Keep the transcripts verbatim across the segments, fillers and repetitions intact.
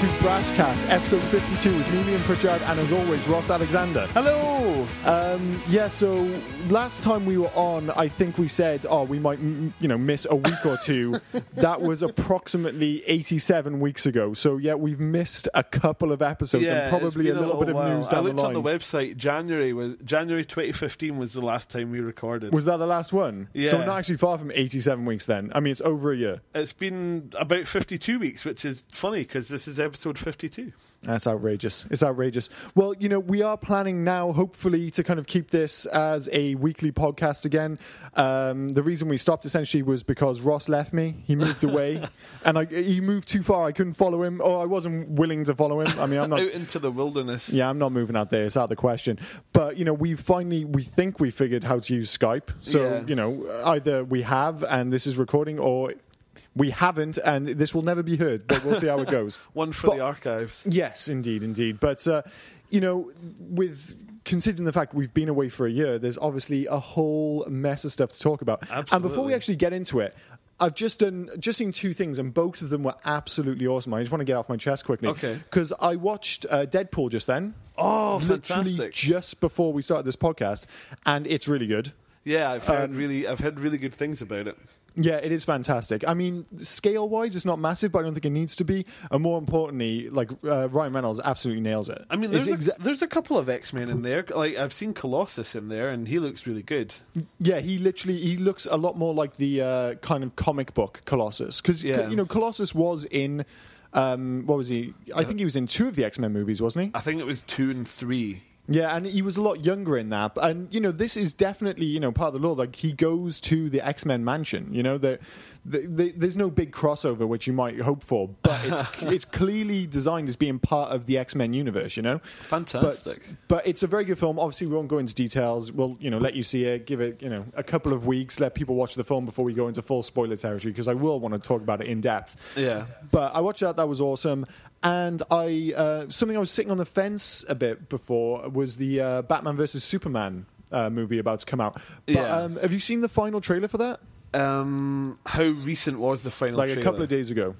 to Brashcast, episode fifty-two with me, Liam Pritchard, and as always, Ross Alexander. Hello! Um, yeah, so last time we were on, I think we said, oh, we might, m- you know, miss a week or two. That was approximately eighty-seven weeks ago. So, yeah, we've missed a couple of episodes Yeah, and probably a it's been little a bit of while. news down I looked the line. on the website. January was January twenty fifteen was the last time we recorded. Was that the last one? Yeah. So not actually far from eighty-seven weeks then. I mean, it's over a year. It's been about fifty-two weeks, which is funny because this is episode fifty-two. That's outrageous. It's outrageous. Well, you know, we are planning now, hopefully, to kind of keep this as a weekly podcast again. Um, the reason we stopped essentially was because Ross left me. He moved away, and I, he moved too far. I couldn't follow him, or I wasn't willing to follow him. I mean, I'm not out into the wilderness. Yeah, I'm not moving out there. It's out of the question. But, you know, we finally, we think we figured how to use Skype. So, Yeah. you know, either we have, and this is recording, or we haven't, and this will never be heard, but we'll see how it goes. One for But- the archives. Yes, indeed, indeed. But, uh, you know, with considering the fact we've been away for a year, there's obviously a whole mess of stuff to talk about. And before we Absolutely. actually get into it, I've just done just seen two things, and both of them were absolutely awesome. I just want to get off my chest quickly. Okay. Because I watched uh, Deadpool just then. Oh, Literally fantastic! just before we started this podcast, and it's really good. Yeah, I've heard Um, really, I've heard really good things about it. Yeah, it is fantastic. I mean, scale-wise, it's not massive, but I don't think it needs to be. And more importantly, like uh, Ryan Reynolds absolutely nails it. I mean, It's there's a, exa- there's a couple of X-Men in there. Like I've seen Colossus in there, and he looks really good. yeah, he literally he looks a lot more like the uh, kind of comic book Colossus, because Yeah. you know Colossus was in um, what was he? I think he was in two of the X-Men movies, wasn't he? I think it was two and three. Yeah, and he was a lot younger in that. And, you know, this is definitely, you know, part of the lore. Like, he goes to the X-Men mansion. You know, the, the, the, there's no big crossover, which you might hope for. But it's it's clearly designed as being part of the X-Men universe, you know? Fantastic. But, but it's a very good film. Obviously, we won't go into details. We'll, you know, let you see it, give it, you know, a couple of weeks, let people watch the film before we go into full spoiler territory, because I will want to talk about it in depth. Yeah. But I watched that. That was awesome. And I uh, something I was sitting on the fence a bit before was the uh, Batman versus Superman uh, movie about to come out. But, Yeah. um, have you seen the final trailer for that? Um, how recent was the final Like trailer? a couple of days ago.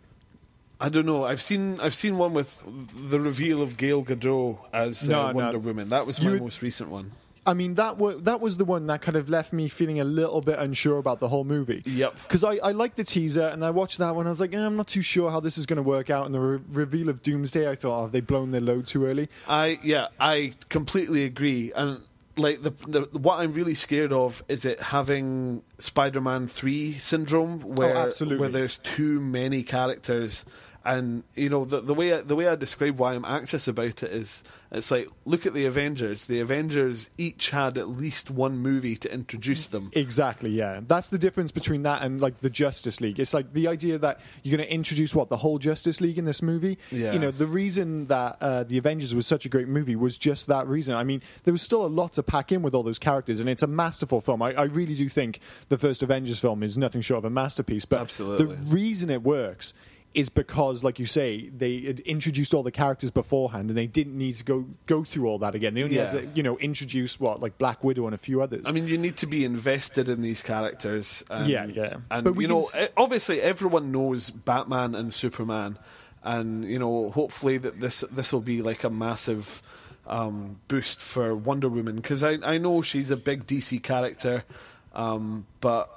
I don't know. I've seen I've seen one with the reveal of Gal Gadot as No, uh, no. Wonder Woman. That was my You- most recent one. I mean, that wa- that was the one that kind of left me feeling a little bit unsure about the whole movie. Yep. Because I, I liked the teaser, and I watched that one. I was like, eh, I'm not too sure how this is going to work out. And the re- reveal of Doomsday, I thought, oh, have they blown their load too early? I yeah, I completely agree. And like the, the what I'm really scared of is it having Spider-Man three syndrome, where absolutely. where there's too many characters. And you know the the way I, the way I describe why I'm anxious about it is it's like look at the Avengers. The Avengers each had at least one movie to introduce them. Exactly, yeah. That's the difference between that and like the Justice League. It's like the idea that you're going to introduce what the whole Justice League in this movie. Yeah. You know, the reason that uh, the Avengers was such a great movie was just that reason. I mean, there was still a lot to pack in with all those characters, and it's a masterful film. I, I really do think the first Avengers film is nothing short of a masterpiece. But Absolutely. the reason it works is because, like you say, they had introduced all the characters beforehand, and they didn't need to go go through all that again. They only Yeah. had to, you know, introduce what like Black Widow and a few others. I mean, you need to be invested in these characters. And, Yeah, yeah. And, But we you know, can s- e- obviously everyone knows Batman and Superman. And, you know, hopefully that this this will be like a massive um, boost for Wonder Woman. Because I, I know she's a big D C character, um, but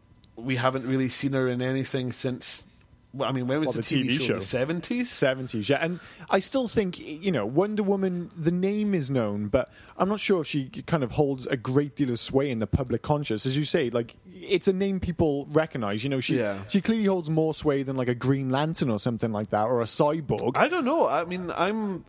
we haven't really seen her in anything since... Well, I mean, when was Well, the, the T V, T V show? show. The seventies? seventies, yeah. And I still think, you know, Wonder Woman, the name is known, but I'm not sure if she kind of holds a great deal of sway in the public conscious. As you say, like, it's a name people recognize. You know, she Yeah. she clearly holds more sway than, like, a Green Lantern or something like that, or a Cyborg. I don't know. I mean, I'm,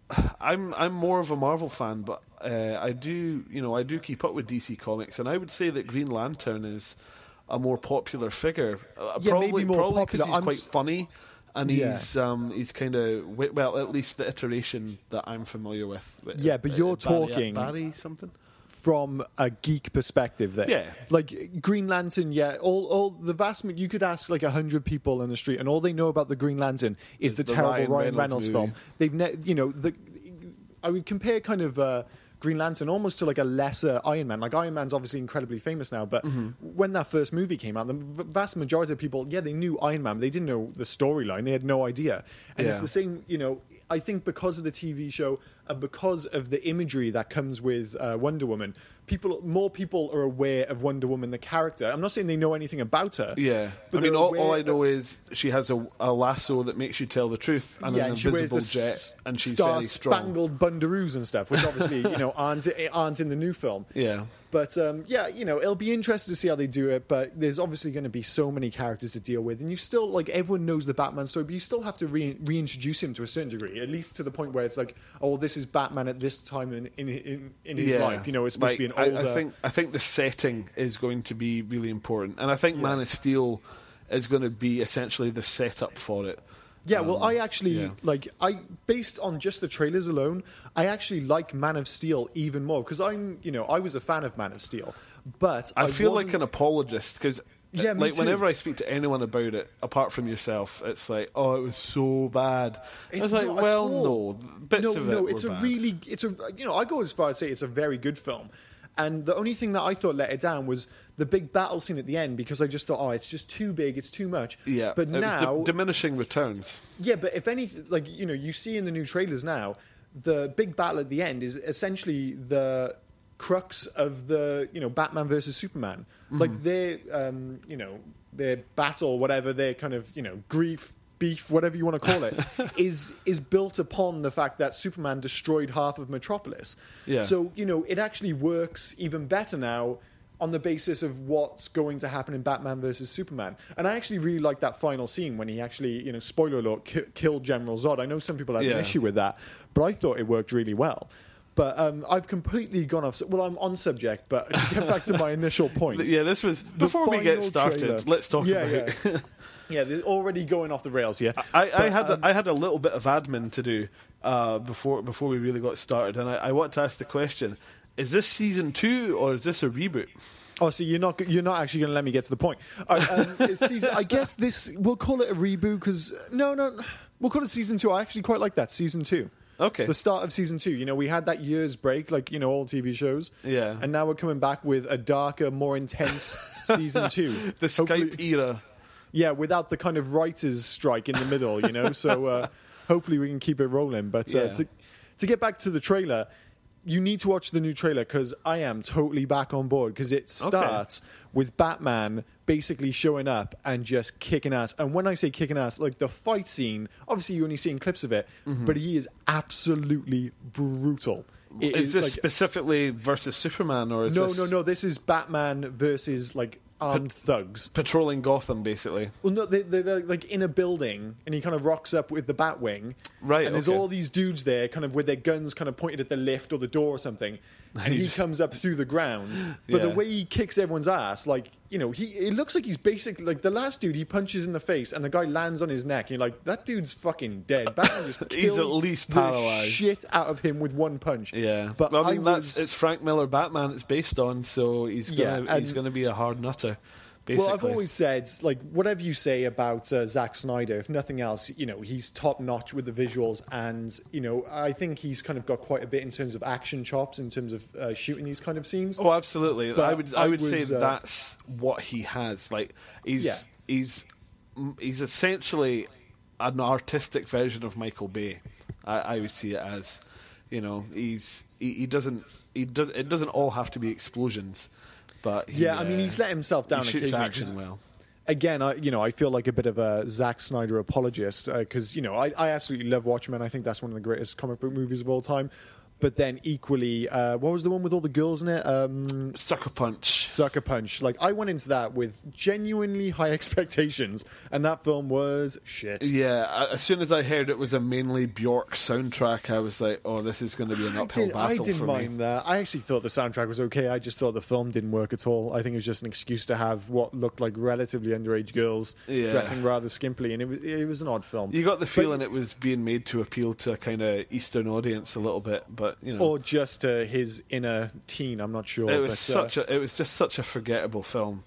I'm, I'm more of a Marvel fan, but uh, I do, you know, I do keep up with D C Comics, and I would say that Green Lantern is a more popular figure. Uh, Yeah, probably, maybe more probably popular. because he's I'm quite s- funny, and Yeah. he's, um, he's kind of well, at least the iteration that I'm familiar with. Yeah, but you're Barry- talking- Barry something. From a geek perspective, there, Yeah. like Green Lantern, yeah, all, all the vast, you could ask like a hundred people in the street, and all they know about the Green Lantern is the, the terrible Ryan Ryan Reynolds Reynolds, movie. film. They've, ne- you know, the I would compare kind of uh, Green Lantern almost to like a lesser Iron Man. Like Iron Man's obviously incredibly famous now, but mm-hmm. when that first movie came out, the vast majority of people, yeah, they knew Iron Man, but they didn't know the storyline. They had no idea. And yeah. it's the same, you know, I think because of the T V show and because of the imagery that comes with uh, Wonder Woman, people, more people are aware of Wonder Woman, the character. I'm not saying they know anything about her. Yeah. I mean, all, all I know is she has a, a lasso that makes you tell the truth and yeah, an and invisible she jet, and she's very strong. Star-spangled bundaroos and stuff, which obviously, you know, aren't, aren't in the new film. Yeah. But, um, yeah, you know, it'll be interesting to see how they do it, but there's obviously going to be so many characters to deal with, and you still, like, everyone knows the Batman story, but you still have to re- reintroduce him to a certain degree, at least to the point where it's like, oh, well, this is Batman at this time in in, in, in his yeah. life. You know, it's supposed like, to be an older... I, I, think, I think the setting is going to be really important, and I think yeah. Man of Steel is going to be essentially the setup for it. Yeah, well, Um, I actually, yeah. like, I based on just the trailers alone, I actually like Man of Steel even more, because I'm, you know, I was a fan of Man of Steel, but I, I feel wasn't- like an apologist, because Yeah, me like too. whenever I speak to anyone about it, apart from yourself, it's like, oh, it was so bad. I It's was like, not at well, all. no, bits no, of no, it it's were a bad. really, it's a, you know, I go as far as say it's a very good film. And the only thing that I thought let it down was the big battle scene at the end, because I just thought, oh, it's just too big, it's too much. Yeah, but it now, was di- diminishing returns. yeah, but if anything, like, you know, you see in the new trailers now, the big battle at the end is essentially the crux of the, you know, Batman versus Superman. Mm-hmm. Like their, um, you know, their battle, whatever, their kind of, you know, grief, beef, whatever you want to call it, is is built upon the fact that Superman destroyed half of Metropolis. Yeah. So, you know, it actually works even better now on the basis of what's going to happen in Batman versus Superman. And I actually really like that final scene when he actually, you know, spoiler alert, ki- killed General Zod. I know some people had Yeah. an issue with that, but I thought it worked really well. But um, I've completely gone off. Well, I'm on subject, but to get back to my initial point. Yeah, this was before we get final started. trailer- Let's talk yeah, about. Yeah, yeah, they're already going off the rails here. I, I But, had um, a, I had a little bit of admin to do uh, before before we really got started, and I, I want to ask the question: is this season two or is this a reboot? Oh, so you're not you're not actually going to let me get to the point. Uh, um, it's season, I guess this we'll call it a reboot because no, no, we'll call it season two. I actually quite like that season two. Okay, The start of season two. You know, we had that year's break, like, you know, all T V shows. Yeah. And now we're coming back with a darker, more intense season two. the Hopefully- Skype era. Yeah, without the kind of writers' strike in the middle, you know. So uh, hopefully we can keep it rolling. But uh, Yeah. to, to get back to the trailer, you need to watch the new trailer because I am totally back on board because it starts with Batman basically showing up and just kicking ass. And when I say kicking ass, like the fight scene, obviously you're only seeing clips of it, Mm-hmm. but he is absolutely brutal. It Is this like- specifically versus Superman, or is no, this no, no. This is Batman versus like armed thugs. patrolling Gotham, basically? Well, no, they, they, they're like in a building, and he kind of rocks up with the Batwing. Right, And there's okay. all these dudes there, kind of with their guns kind of pointed at the lift or the door or something. And he just- comes up through the ground. But the Yeah. way he kicks everyone's ass, like, you know, he it looks like he's basically, like, the last dude he punches in the face, and the guy lands on his neck. And you're like, that dude's fucking dead. Batman just He's killed at least the paralyzed. shit out of him with one punch. Yeah, But well, I mean, I that's was- it's Frank Miller Batman. It's based on, so he's gonna Yeah, he's and- gonna be a hard nutter. Basically. Well, I've always said, like, whatever you say about uh, Zack Snyder, if nothing else, you know, he's top notch with the visuals, and you know, I think he's kind of got quite a bit in terms of action chops, in terms of uh, shooting these kind of scenes. Oh, absolutely. But I would I I would was, say uh, that's what he has. Like he's Yeah. he's he's essentially an artistic version of Michael Bay. I, I would see it as, you know, he's he, he doesn't he does it doesn't all have to be explosions, but he, Yeah, I mean, uh, he's let himself down he shoots occasionally, action 'cause- well. Again, I, you know, I feel like a bit of a Zack Snyder apologist because, you know, I, I absolutely love Watchmen. I think that's one of the greatest comic book movies of all time. But then equally, uh, what was the one with all the girls in it? Um, Sucker Punch. Sucker Punch. Like, I went into that with genuinely high expectations, and that film was shit. Yeah, as soon as I heard it was a mainly Bjork soundtrack, I was like, "Oh, this is going to be an I, uphill did, I battle didn't for mind me." that. I actually thought the soundtrack was okay. I just thought the film didn't work at all. I think it was just an excuse to have what looked like relatively underage girls Yeah. dressing rather skimpily, and it was, it was an odd film. You got the feeling it was being made to appeal to a kind of Eastern audience a little bit, but you know, Or just uh, his inner teen, I'm not sure. it was but, uh, such a, it was just such a forgettable film.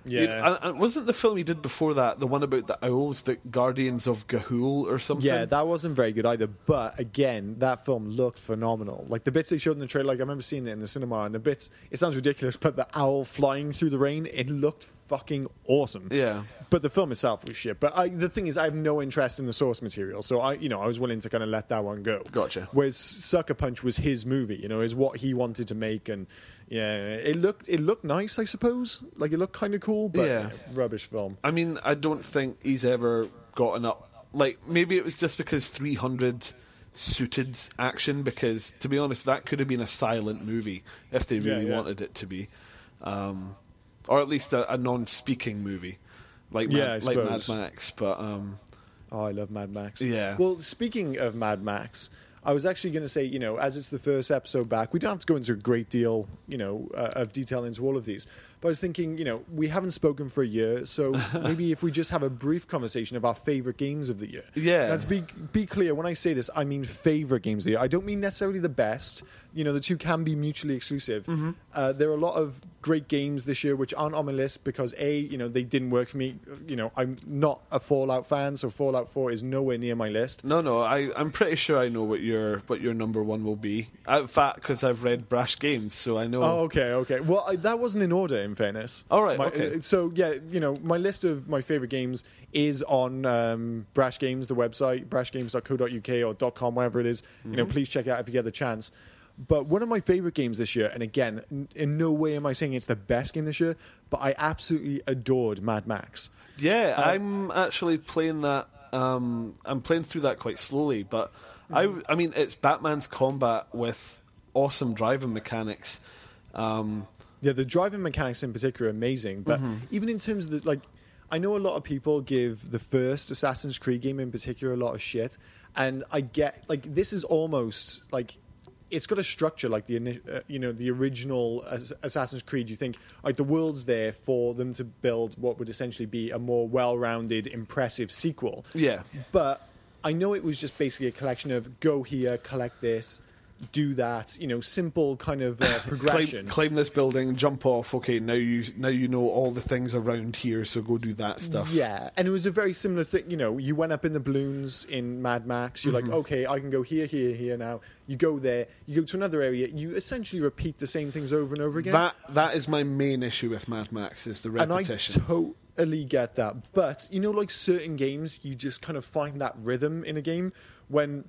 Yeah. You know, and, and wasn't the film he did before that the one about the owls, the Guardians of Ga'Hoole or something? Yeah, that wasn't very good either. But again, that film looked phenomenal. Like the bits they showed in the trailer, like I remember seeing it in the cinema, and the bits, it sounds ridiculous, but the owl flying through the rain, it looked fucking awesome. Yeah. But the film itself was shit. But I, the thing is, I have no interest in the source material, so I, you know, I was willing to kind of let that one go. Gotcha. Whereas Sucker Punch was his movie, you know, is what he wanted to make, and yeah, it looked it looked nice, I suppose. Like it looked kind of cool, but Yeah. rubbish film. I mean, I don't think he's ever gotten up. Like, maybe it was just because three hundred suited action, because, to be honest, that could have been a silent movie if they really Yeah, yeah. wanted it to be. Um, or at least a, a non-speaking movie, like Yeah, I Mad, like Mad suppose. Max. But um, Oh, I love Mad Max. Yeah. Well, speaking of Mad Max, I was actually going to say, you know, as it's the first episode back, we don't have to go into a great deal, you know, uh, of detail into all of these. But I was thinking, you know, we haven't spoken for a year, so maybe if we just have a brief conversation of our favorite games of the year. Yeah. Now, to be, be clear, when I say this, I mean favorite games of the year. I don't mean necessarily the best. You know, the two can be mutually exclusive. Mm-hmm. Uh, there are a lot of great games this year which aren't on my list because, A, you know, they didn't work for me. You know, I'm not a Fallout fan, so Fallout four is nowhere near my list. no, no, I, I'm pretty sure I know what your what your number one will be. In fact, because I've read Brash Games, so I know. Oh, okay, okay. Well, I, that wasn't in order, in fairness. All right, My- okay. uh, So, yeah, you know, my list of my favorite games is on um, Brash Games, the website, brash games dot co dot uk or .com, wherever it is. You know, please check it out if you get the chance. But one of my favorite games this year, and again, n- in no way am I saying it's the best game this year, but I absolutely adored Mad Max. Yeah, Uh, I'm actually playing that. Um, I'm playing through that quite slowly, but I, I mean, it's Batman's combat with awesome driving mechanics. Um, Yeah, the driving mechanics in particular are amazing, but even in terms of the, like, I know a lot of people give the first Assassin's Creed game in particular a lot of shit, and I get, like, this is almost, like, it's got a structure like the, ini- uh, you know, the original Ass- Assassin's Creed. You think, like, the world's there for them to build what would essentially be a more well-rounded, impressive sequel. yeah, But I know it was just basically a collection of go here, collect this, do that, you know, simple kind of uh, progression. climb, climb this building, jump off. Okay, now you now you know all the things around here, so go do that stuff. Yeah, and it was a very similar thing. You know, you went up in the balloons in Mad Max. You're Mm-hmm. like, okay, I can go here, here, here now. You go there. You go to another area. You essentially repeat the same things over and over again. That that is my main issue with Mad Max is the repetition. And I totally get that. But, you know, like certain games, you just kind of find that rhythm in a game when...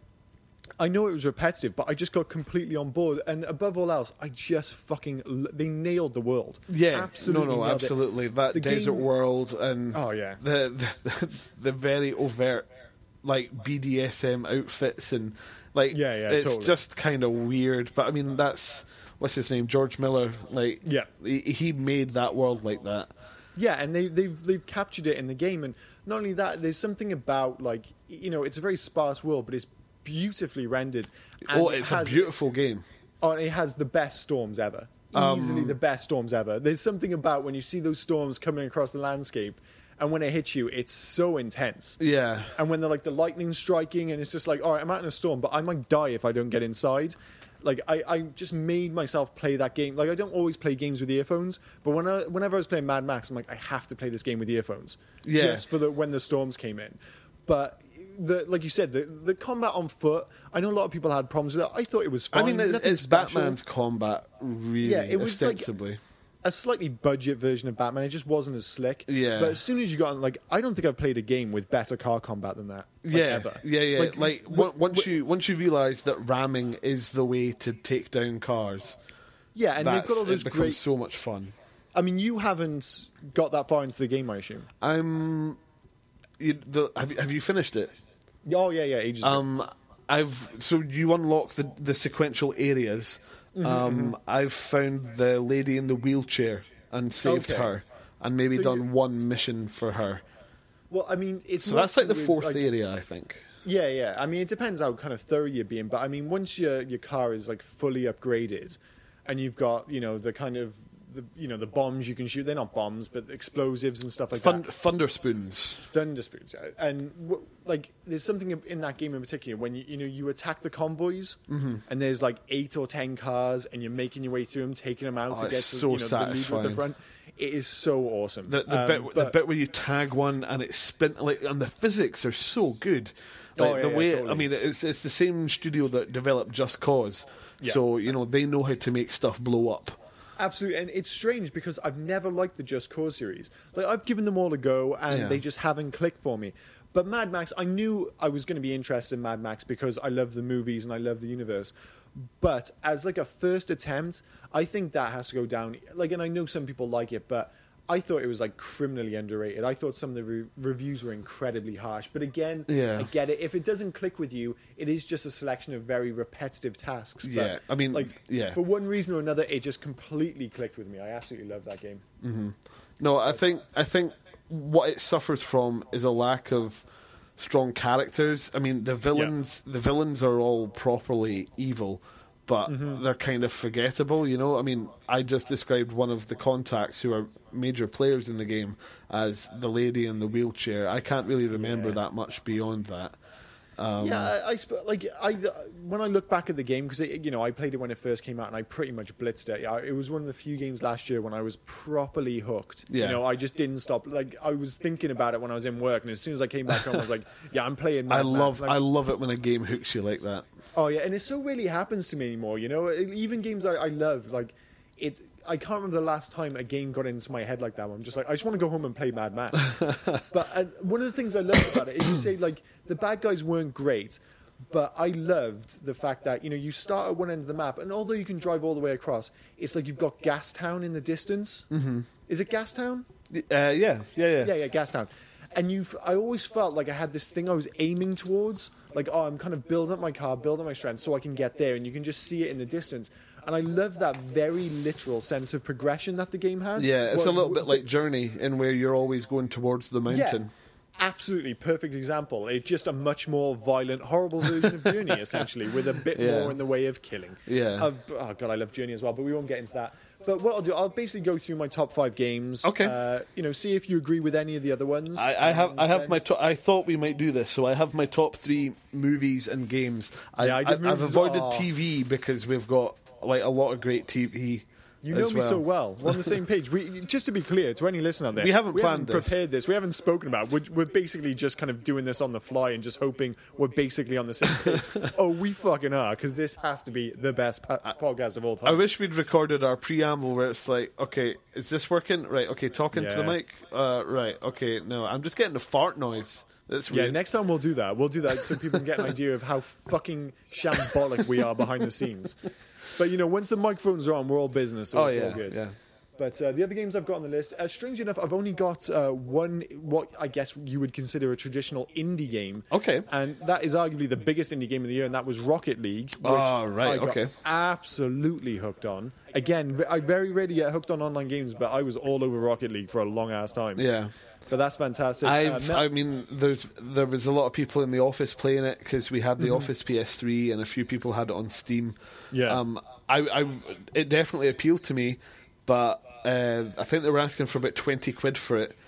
I know it was repetitive, but I just got completely on board. And above all else, I just fucking... l- They nailed the world. Yeah, absolutely no, no, nailed it. absolutely. That The desert game- world and Oh, yeah. the, the the very overt like B D S M outfits and like Yeah, yeah, it's totally. just kind of weird. But I mean, that's what's his name, George Miller. Like, Yeah. he, he made that world like that. Yeah, and they, they've they've captured it in the game, and not only that, there's something about like you know, it's a very sparse world, but it's beautifully rendered. And Oh, it it's a has- beautiful game. Oh, and it has the best storms ever. Um, Easily the best storms ever. There's something about when you see those storms coming across the landscape, and when it hits you, it's so intense. Yeah, And when they're like the lightning striking, and it's just like, all right, I'm out in a storm, but I might die if I don't get inside. Like I, I just made myself play that game. Like I don't always play games with earphones, but when I, whenever I was playing Mad Max, I'm like, I have to play this game with earphones, Yeah. just for the when the storms came in. But the like you said, the the combat on foot. I know a lot of people had problems with it. I thought it was fine. I mean, it's, Nothing it's special. Batman's combat really Yeah, it was like- ostensibly. A slightly budget version of Batman. It just wasn't as slick. Yeah. But as soon as you got on, like, I don't think I've played a game with better car combat than that. Like, yeah, ever. yeah, yeah. Like, Like, on- wh- once wh- you once you realise that ramming is the way to take down cars, Yeah, and that's, they've got all those it becomes great. so much fun. I mean, you haven't got that far into the game, I assume. I'm. You, the, have you have you finished it? Oh yeah, yeah, ages ago. Um, I've so you unlock the the sequential areas. Mm-hmm, Um, I've found the lady in the wheelchair and saved Okay. her, and maybe So done you- one mission for her. Well, I mean, it's So not that's like the with, fourth like- area, I think. Yeah, yeah. I mean, it depends how kind of thorough you're being, but I mean, once your your car is like fully upgraded, and you've got you know the kind of the you know the bombs you can shoot. They're not bombs, but explosives and stuff like Thund- that. Thunder spoons. Thunder spoons, yeah. And w- like, there's something in that game in particular when you you know you attack the convoys, Mm-hmm. and there's like eight or ten cars, and you're making your way through them, taking them out Oh, to get it's to so you know, the leader at the satisfying. front. It is so awesome. The, the um, bit, the bit where you tag one and it's spin like, and the physics are so good. Like Oh, yeah, the yeah, way, totally. I mean, it's it's the same studio that developed Just Cause, Yeah. so you know they know how to make stuff blow up. Absolutely, and it's strange because I've never liked the Just Cause series. Like I've given them all a go, and Yeah. they just haven't clicked for me. But Mad Max, I knew I was going to be interested in Mad Max because I love the movies and I love the universe. But as like a first attempt, I think that has to go down. Like, and I know some people like it, but I thought it was like criminally underrated. I thought some of the re- reviews were incredibly harsh. But again, Yeah. I get it. If it doesn't click with you, it is just a selection of very repetitive tasks. But, Yeah, I mean, like, yeah. for one reason or another, it just completely clicked with me. I absolutely love that game. No, I think I think what it suffers from is a lack of strong characters. I mean, the villains the villains are all properly evil, but they're kind of forgettable, you know? I mean, I just described one of the contacts who are major players in the game as the lady in the wheelchair. I can't really remember Yeah. that much beyond that. Um, yeah, I, I sp- like I when I look back at the game because you know I played it when it first came out and I pretty much blitzed it. I, it was one of the few games last year when I was properly hooked. Yeah. You know, I just didn't stop. Like I was thinking about it when I was in work, and as soon as I came back home, I was like, "Yeah, I'm playing." Mad I Max. love Like, I love it when a game hooks you like that. Oh yeah, and it so rarely happens to me anymore. You know, even games I, I love, like it's. I can't remember the last time a game got into my head like that. I'm just like, I just want to go home and play Mad Max. But uh, one of the things I love about it is you say like the bad guys weren't great, but I loved the fact that you know you start at one end of the map, and although you can drive all the way across, it's like you've got Gastown in the distance. Mm-hmm. Is it Gastown? Uh, yeah, yeah, yeah. Yeah, yeah, Gastown. And you, I always felt like I had this thing I was aiming towards. Like, oh, I'm kind of building up my car, building up my strength so I can get there. And you can just see it in the distance. And I love that very literal sense of progression that the game has. Yeah, it's Well, a little bit like Journey, in where you're always going towards the mountain. Yeah, absolutely. Perfect example. It's just a much more violent, horrible version of Journey, essentially, with a bit Yeah. more in the way of killing. Yeah. Uh, oh, God, I love Journey as well, but we won't get into that. But what I'll do, I'll basically go through my top five games. Okay. Uh, you know, see if you agree with any of the other ones. I, I have I And have then- my to- I thought we might do this, so I have my top three movies and games. I, Yeah, I did I, I've movies as avoided well. T V because we've got like a lot of great T V. You know as me well. so well. We're on the same page. We, just to be clear to any listener out there, We haven't we planned haven't this. prepared this. We haven't spoken about it. We're, we're basically just kind of doing this on the fly and just hoping we're basically on the same page. Oh, we fucking are, because this has to be the best po- podcast of all time. I wish we'd recorded our preamble where it's like, okay, is this working? Right, okay, talking to the Yeah. mic. Uh, right, okay, no, I'm just getting the fart noise. That's Yeah, weird. next time we'll do that. We'll do that so people can get an idea of how fucking shambolic we are behind the scenes. But, you know, once the microphones are on, we're all business, so oh it's yeah, all good. yeah. But uh, the other games I've got on the list, uh, strangely enough, I've only got uh, one, what I guess you would consider a traditional indie game. Okay. And that is arguably the biggest indie game of the year, and that was Rocket League. Which Oh, right, I got okay. absolutely hooked on. Again, v- I very rarely get hooked on online games, but I was all over Rocket League for a long ass time. Yeah. But that's fantastic. I've, Uh, Mel- I mean, there's there was a lot of people in the office playing it because we had the Office P S three and a few people had it on Steam. Yeah. Um, I, I, it definitely appealed to me, but uh, I think they were asking for about twenty quid for it,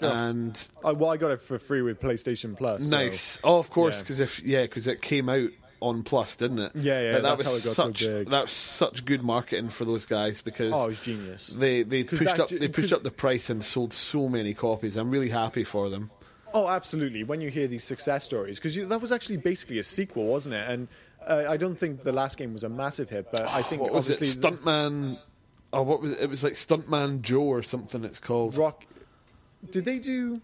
and I, well, I got it for free with PlayStation Plus. so- nice. Oh, of course, yeah. because if yeah, because it came out on Plus, didn't it? Yeah, yeah, But that that's was how it got so such big. that was such good marketing for those guys because Oh, it was genius. they they 'Cause pushed that up ju- they pushed 'cause- up the price and sold so many copies. I'm really happy for them. Oh, absolutely. When you hear these success stories, because that was actually basically a sequel, wasn't it? And uh, I don't think the last game was a massive hit, but I think What was it? obviously Stuntman. Oh, what was it? It was like Stuntman Joe or something. It's called. Rock. Did they do?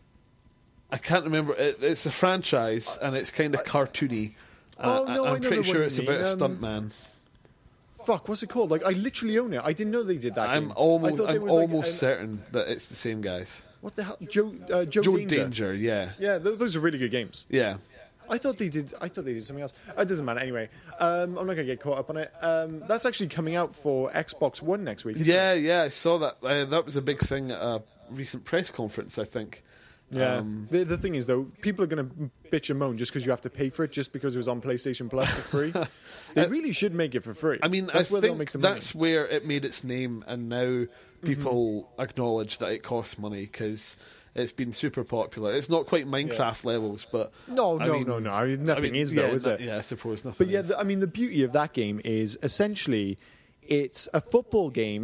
I can't remember. It, it's a franchise and it's kind of cartoony. Oh, Uh, no, I, I I'm know pretty the sure one it's you about a mean. Um, stuntman. Fuck, what's it called? Like, I literally own it. I didn't know they did that. I'm game. I almost thought there I'm was, like, almost an- certain that it's the same guys. What the hell, Joe? Uh, Joe, Joe Danger. Danger, yeah, Yeah, th- those are really good games. yeah. I thought they did. I thought they did something else. It doesn't matter anyway. Um, I'm not going to get caught up on it. Um, that's actually coming out for Xbox One next week. Isn't Yeah, it? yeah, I saw that. Uh, that was a big thing at a recent press conference, I think. Yeah. Um, the, the thing is, though, people are going to bitch and moan just because you have to pay for it, just because it was on PlayStation Plus for free. They really should make it for free. I mean, that's I where they'll think make the that's money. where it made its name, and now people acknowledge that it costs money because it's been super popular. It's not quite Minecraft levels, but No, I no, mean- no, no. I mean, nothing I mean, is yeah, though, is no- it? Yeah, I suppose nothing. But yeah, is. the, I mean, the beauty of that game is essentially it's a football game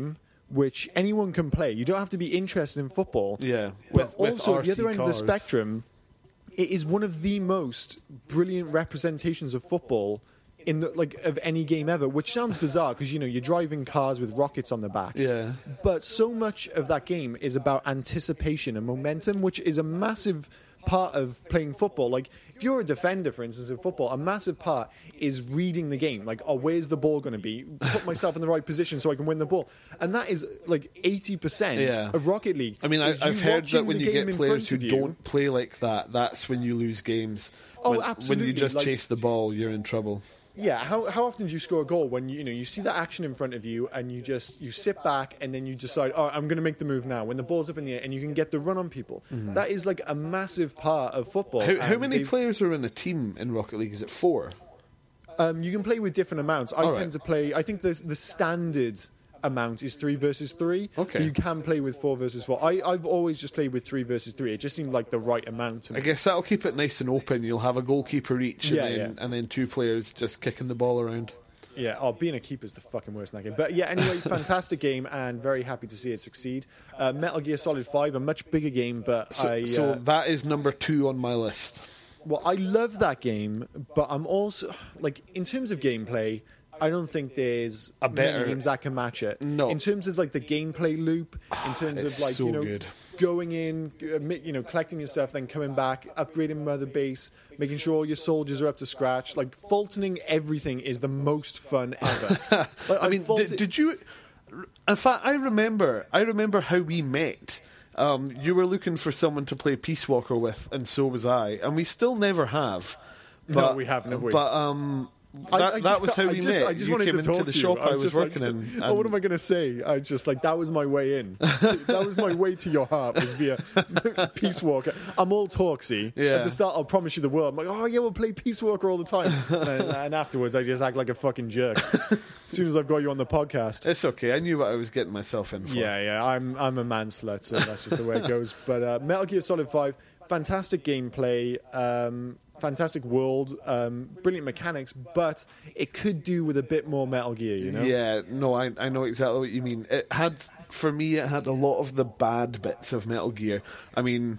which anyone can play. You don't have to be interested in football. Yeah, But with, with also, at the R C other end cars. of the spectrum, it is one of the most brilliant representations of football in the, like of any game ever, which sounds bizarre because you know you're driving cars with rockets on the back. Yeah. But so much of that game is about anticipation and momentum, which is a massive part of playing football. Like if you're a defender, for instance, in football, a massive part is reading the game. Like, oh, where's the ball going to be? Put myself in the right position so I can win the ball. And that is like eighty percent Yeah. of Rocket League. I mean, I, is you I've heard that watching when the you game get in players who front of you. don't play like that, that's when you lose games. Oh, when, When absolutely. you just Like- chase the ball, you're in trouble. Yeah, how how often do you score a goal when you you know you see that action in front of you and you just you sit back and then you decide, oh, I'm going to make the move now when the ball's up in the air and you can get the run on people. That is like a massive part of football. How, how and many they've- players are in a team in Rocket League? Is it four? Um, you can play with different amounts. I All tend right. to play. I think the the standard amount is three versus three. Okay. But you can play with four versus four. I I've always just played with three versus three. It just seemed like the right amount to me. I guess that'll keep it nice and open. You'll have a goalkeeper each, and, Yeah, then, yeah. and then two players just kicking the ball around. Yeah, oh, being a keeper is the fucking worst in that game. But yeah, anyway, fantastic game and very happy to see it succeed. Uh, Metal Gear Solid five, a much bigger game, but So, I. Uh, so that is number two on my list. Well, I love that game, but I'm also like in terms of gameplay, I don't think there's A better- many games that can match it. No. In terms of like the gameplay loop, in terms It's of like so you know good. going in, uh, mi- you know, collecting your stuff, then coming back, upgrading Mother Base, making sure all your soldiers are up to scratch, like Fultoning everything is the most fun ever. Like, I mean, faulted- did, did you? In fact, I remember. I remember how we met. Um, you were looking for someone to play Peace Walker with, and so was I, and we still never have. No, But, we haven't, have we? But um, I- that, I that just- was how I we just, met. I just you wanted came to into talk the to shop you. I was just working like, in. Oh, what and- am I going to say? I just like that was my way in. That was my way to your heart was via Peace Walker. I'm all talksy. Yeah. At the start, I'll promise you the world. I'm like, oh yeah, we'll play Peace Walker all the time. and, and afterwards, I just act like a fucking jerk. As soon as I've got you on the podcast. It's okay. I knew what I was getting myself in for. Yeah, yeah. I'm I'm a man slut, so that's just the way it goes. But uh, Metal Gear Solid five, fantastic gameplay. Um, Fantastic world, um, brilliant mechanics, but it could do with a bit more Metal Gear, you know? Yeah, no, I I know exactly what you mean. It had, for me, it had a lot of the bad bits of Metal Gear. I mean,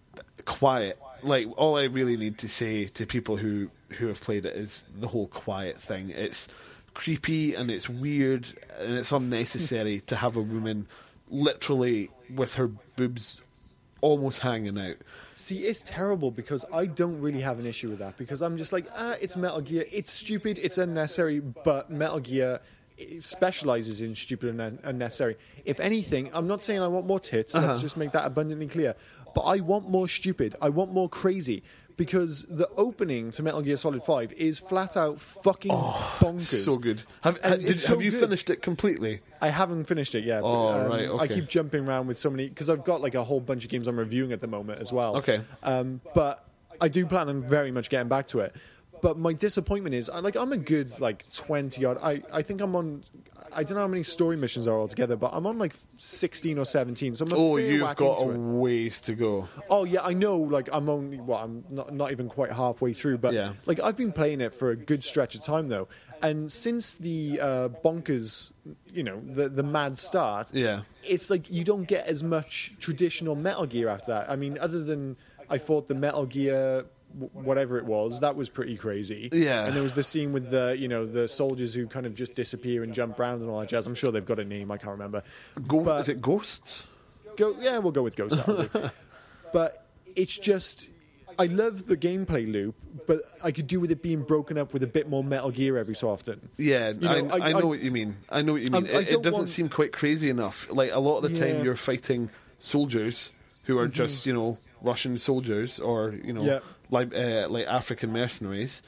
quiet. Like, all I really need to say to people who, who have played it is the whole quiet thing. It's creepy and it's weird and it's unnecessary to have a woman literally with her boobs almost hanging out. See, it's terrible because I don't really have an issue with that because I'm just like, ah, it's Metal Gear. It's stupid, it's unnecessary, but Metal Gear specializes in stupid and un- unnecessary. If anything, I'm not saying I want more tits. Uh-huh. Let's just make that abundantly clear. But I want more stupid. I want more crazy because the opening to Metal Gear Solid five is flat out fucking bonkers. So good. Have, And ha- did, it's so have you good. finished it completely? I haven't finished it yet. Oh, but, um, right, I okay. keep jumping around with so many because I've got like a whole bunch of games I'm reviewing at the moment as well. Okay. Um, but I do plan on very much getting back to it. But my disappointment is, I like, I'm a good like twenty odd. I, I think I'm on. I don't know how many story missions are altogether, but I'm on like sixteen or seventeen. So I'm a Oh, fair you've whack got a into it. ways to go. Oh yeah, I know. Like I'm only well, I'm not not even quite halfway through, but Yeah. like I've been playing it for a good stretch of time though, and since the uh, bonkers, you know, the the mad start, Yeah. it's like you don't get as much traditional Metal Gear after that. I mean, other than I thought the Metal Gear. w- Whatever it was, that was pretty crazy. Yeah. and there was the scene with the, you know, the soldiers who kind of just disappear and jump around and all that jazz. I'm sure they've got a name, I can't remember. Go, But- is it Ghosts? Go, yeah, we'll go with Ghost. that'll do. But it's just, I love the gameplay loop, but I could do with it being broken up with a bit more Metal Gear every so often. Yeah, You know, I, I- I know I- what you mean. I know what you mean. Um, I it, it don't doesn't want- seem quite crazy enough. Like, a lot of the Yeah. time you're fighting soldiers who are just, you know, Russian soldiers or, you know, Yeah. like, uh, like African mercenaries,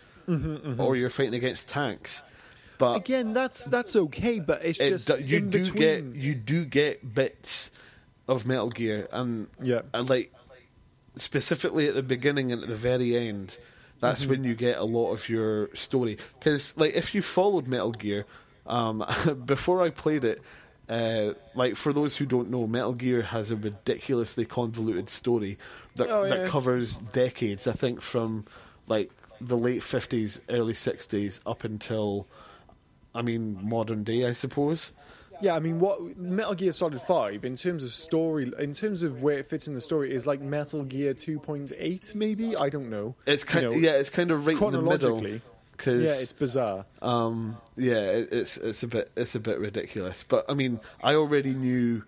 or you're fighting against tanks. But Again, that's that's okay, but it's it just do, you in do between. get you do get bits of Metal Gear, and Yeah. and like specifically at the beginning and at the very end, that's Mm-hmm. when you get a lot of your story. Because like if you followed Metal Gear, um, before I played it, uh, like for those who don't know, Metal Gear has a ridiculously convoluted story that Oh, yeah. that covers decades. I think from like the late fifties, early sixties, up until I mean modern day, I suppose. Yeah, I mean, what Metal Gear Solid five, in terms of story, in terms of where it fits in the story, is like Metal Gear two point eight, maybe? I don't know. It's kind, you know, yeah, it's kind of right in the middle. chronologically. Cause, Yeah, it's bizarre. Um, yeah, it, it's it's a bit it's a bit ridiculous. But I mean, I already knew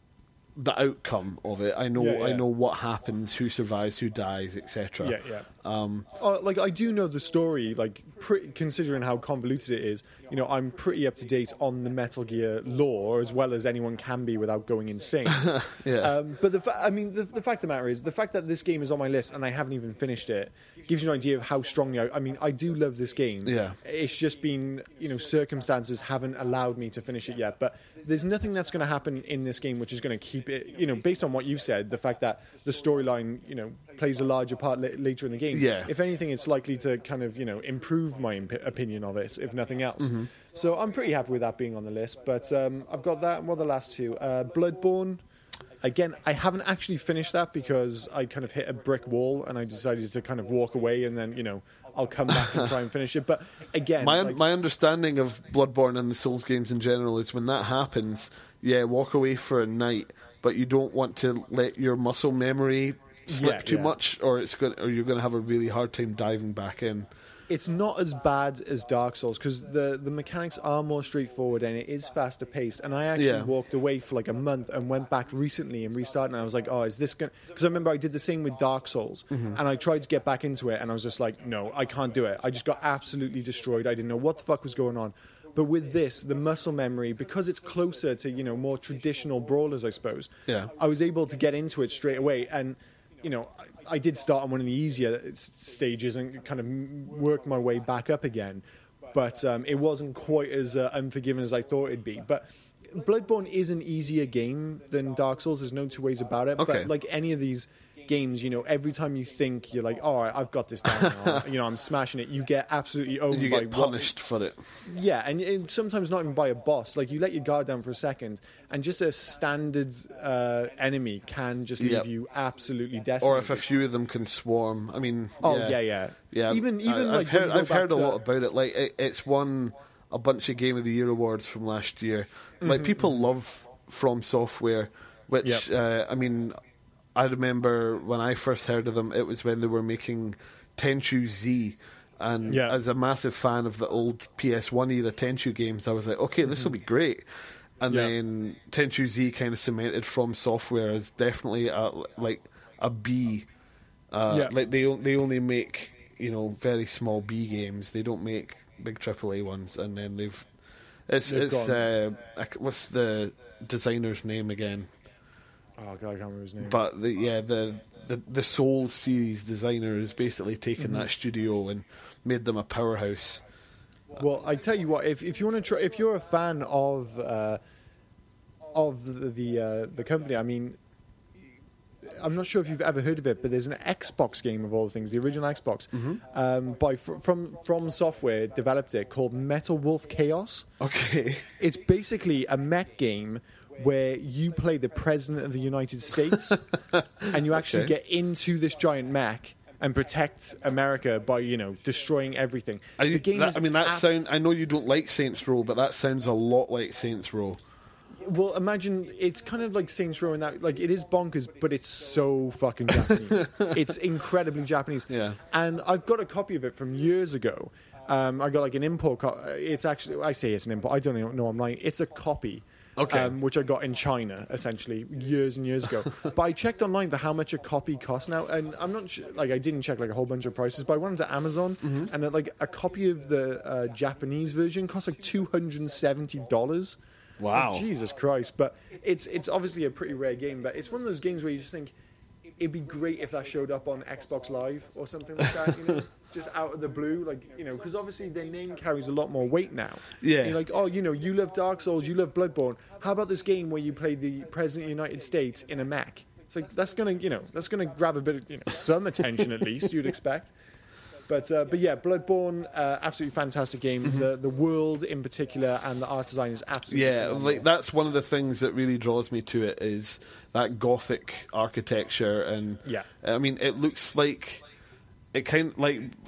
the outcome of it. I know Yeah, yeah. I know what happens, who survives, who dies, et cetera. Yeah, yeah. Um, Uh, like I do know the story, like pretty, considering how convoluted it is. You know, I'm pretty up to date on the Metal Gear lore as well as anyone can be without going insane. yeah. Um, but the, fa- I mean, the, the fact of the matter is, the fact that this game is on my list and I haven't even finished it gives you an idea of how strongly. I, I mean, I do love this game. Yeah. It's just been, you know, circumstances haven't allowed me to finish it yet. But there's nothing that's going to happen in this game which is going to keep it. You know, based on what you've said, the fact that the storyline, you know, plays a larger part la- later in the game. Yeah. If anything, it's likely to kind of, you know, improve my imp- opinion of it, if nothing else. Mm-hmm. So I'm pretty happy with that being on the list. But um, I've got that. What are the last two? Uh, Bloodborne. Again, I haven't actually finished that because I kind of hit a brick wall and I decided to kind of walk away and then, you know, I'll come back and try and finish it. But again... My like, my understanding of Bloodborne and the Souls games in general is when that happens, yeah, walk away for a night, but you don't want to let your muscle memory slip Yeah, too yeah. much, or it's going, or you're going to have a really hard time diving back in. It's not as bad as Dark Souls because the, the mechanics are more straightforward and it is faster paced. And I actually Yeah. walked away for like a month and went back recently and restarted. And I was like, oh, is this going to... Because I remember I did the same with Dark Souls. Mm-hmm. And I tried to get back into it and I was just like, no, I can't do it. I just got absolutely destroyed. I didn't know what the fuck was going on. But with this, the muscle memory, because it's closer to, you know, more traditional brawlers, I suppose, Yeah. I was able to get into it straight away. And, you know, I, I did start on one of the easier s- stages and kind of m- worked my way back up again. But um, it wasn't quite as uh, unforgiving as I thought it'd be. But Bloodborne is an easier game than Dark Souls. There's no two ways about it. Okay. But like any of these games, you know, every time you think you're like, all right, I've got this down now, you know, I'm smashing it, you get absolutely owned You by get what- punished for it. yeah, and, and sometimes not even by a boss. Like, you let your guard down for a second, and just a standard uh, enemy can just leave Yep. you absolutely decimated. Or if a few of them can swarm. I mean, Oh, yeah, yeah, yeah. yeah. Even, even I, like, I've heard, when you go I've heard a back to- lot about it. Like, it, it's won a bunch of Game of the Year awards from last year. Mm-hmm. Like, people love From Software, which Yep. uh, I mean, I remember when I first heard of them, it was when they were making Tenchu Z. And Yeah. as a massive fan of the old P S one era Tenchu games, I was like, okay, this will be great. And Yeah. then Tenchu Z kind of cemented From Software as definitely a, like a B. Uh, Yeah. Like they they only make, you know, very small B games. They don't make big triple A ones. And then they've it's They've it's gone. uh, I c- what's the designer's name again? Oh, God, I can't remember his name. But the, yeah, the, the the Soul series designer has basically taken Mm-hmm. that studio and made them a powerhouse. Well, I tell you what, if if you want to try, if you're a fan of uh, of the the, uh, the company, I mean, I'm not sure if you've ever heard of it, but there's an Xbox game of all things, the original Xbox, um, by fr- from From Software developed it called Metal Wolf Chaos. Okay. It's basically a mech game where you play the president of the United States and you actually Okay. get into this giant mech and protect America by, you know, destroying everything. Are you, the game that, is I mean, that ab- sound. I know you don't like Saints Row, but that sounds a lot like Saints Row. Well, imagine it's kind of like Saints Row in that, like, it is bonkers, but it's so fucking Japanese. It's incredibly Japanese. Yeah. And I've got a copy of it from years ago. Um, I got like an import. Co- it's actually, I say it's an import. I don't even know I'm lying. It's a copy. Okay. Um, which I got in China, essentially, years and years ago. But I checked online for how much a copy costs now, and I'm not sure, like, I didn't check, like, a whole bunch of prices, but I went to Amazon, Mm-hmm. and, uh, like, a copy of the uh, Japanese version costs, like, two hundred seventy dollars. Wow. Oh, Jesus Christ. But it's it's obviously a pretty rare game, but it's one of those games where you just think, it'd be great if that showed up on Xbox Live or something like that, you know? Just out of the blue, like, you know, because obviously their name carries a lot more weight now. Yeah. And you're like, oh, you know, you love Dark Souls, you love Bloodborne. How about this game where you play the President of the United States in a mech? It's like, that's going to, you know, that's going to grab a bit of, you know, some attention at least, you'd expect. But uh, but yeah, Bloodborne, uh, absolutely fantastic game. Mm-hmm. The the world in particular and the art design is absolutely Yeah, phenomenal. like that's one of the things that really draws me to it is that Gothic architecture, and Yeah. I mean, it looks like it kind like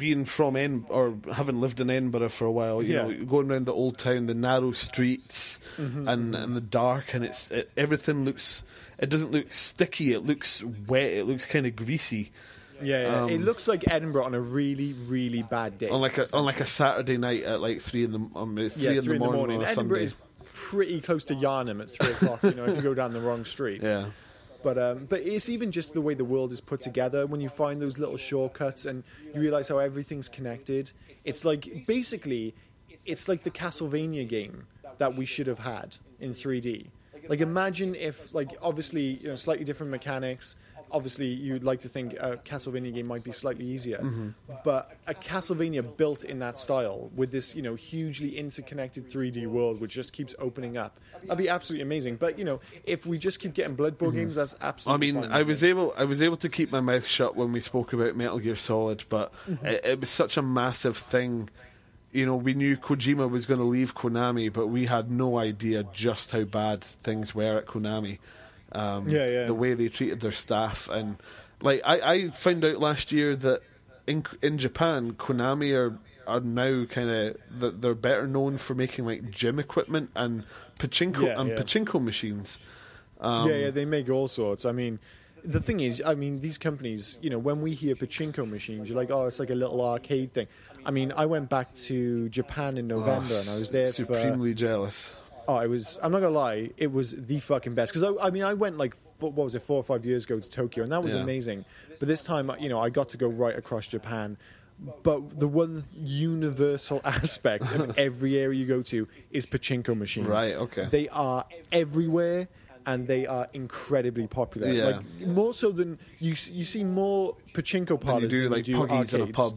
being from Ed- or having lived in Edinburgh for a while, you Yeah. know, going around the old town, the narrow streets Mm-hmm, and and the dark, and it's it, everything looks. It doesn't look sticky. It looks wet. It looks kind of greasy. Yeah, yeah. Um, it looks like Edinburgh on a really, really bad day. On like a on like a Saturday night at like three in the um, three, yeah, in, three the morning on a Edinburgh Sunday. is pretty close to Yarnham at three o'clock. You know, if you go down the wrong street. Yeah. But um, but it's even just the way the world is put together. When you find those little shortcuts and you realize how everything's connected, it's like basically, it's like the Castlevania game that we should have had in three D. Like imagine if, like, obviously, you know, slightly different mechanics. Obviously, you'd like to think a Castlevania game might be slightly easier, Mm-hmm. but a Castlevania built in that style with this, you know, hugely interconnected three D world which just keeps opening up, that'd be absolutely amazing. But you know, if we just keep getting Bloodborne Mm-hmm. games, that's I absolutely. mean, fine I with was me. able I was able to keep my mouth shut when we spoke about Metal Gear Solid, but Mm-hmm. it, it was such a massive thing. You know, we knew Kojima was going to leave Konami, but we had no idea just how bad things were at Konami. Um, Yeah, yeah. The way they treated their staff, and like I, I found out last year that in in Japan, Konami are are now kind of they're better known for making like gym equipment and pachinko Yeah, and yeah. pachinko machines. Um, yeah, yeah, they make all sorts. I mean, the thing is, I mean, these companies, you know, when we hear pachinko machines, you're like, oh, it's like a little arcade thing. I mean, I went back to Japan in November, oh, and I was there for. supremely jealous. Oh, it was. I'm not gonna lie, it was the fucking best. Because I, I mean, I went like four, what was it, four or five years ago to Tokyo, and that was Yeah. amazing. But this time, you know, I got to go right across Japan. But the one universal aspect of every area you go to is pachinko machines. Right, okay. They are everywhere, and they are incredibly popular. Yeah. Like more so than you. You see more pachinko Then parlors you do than like you do puggies in a arcades. pub.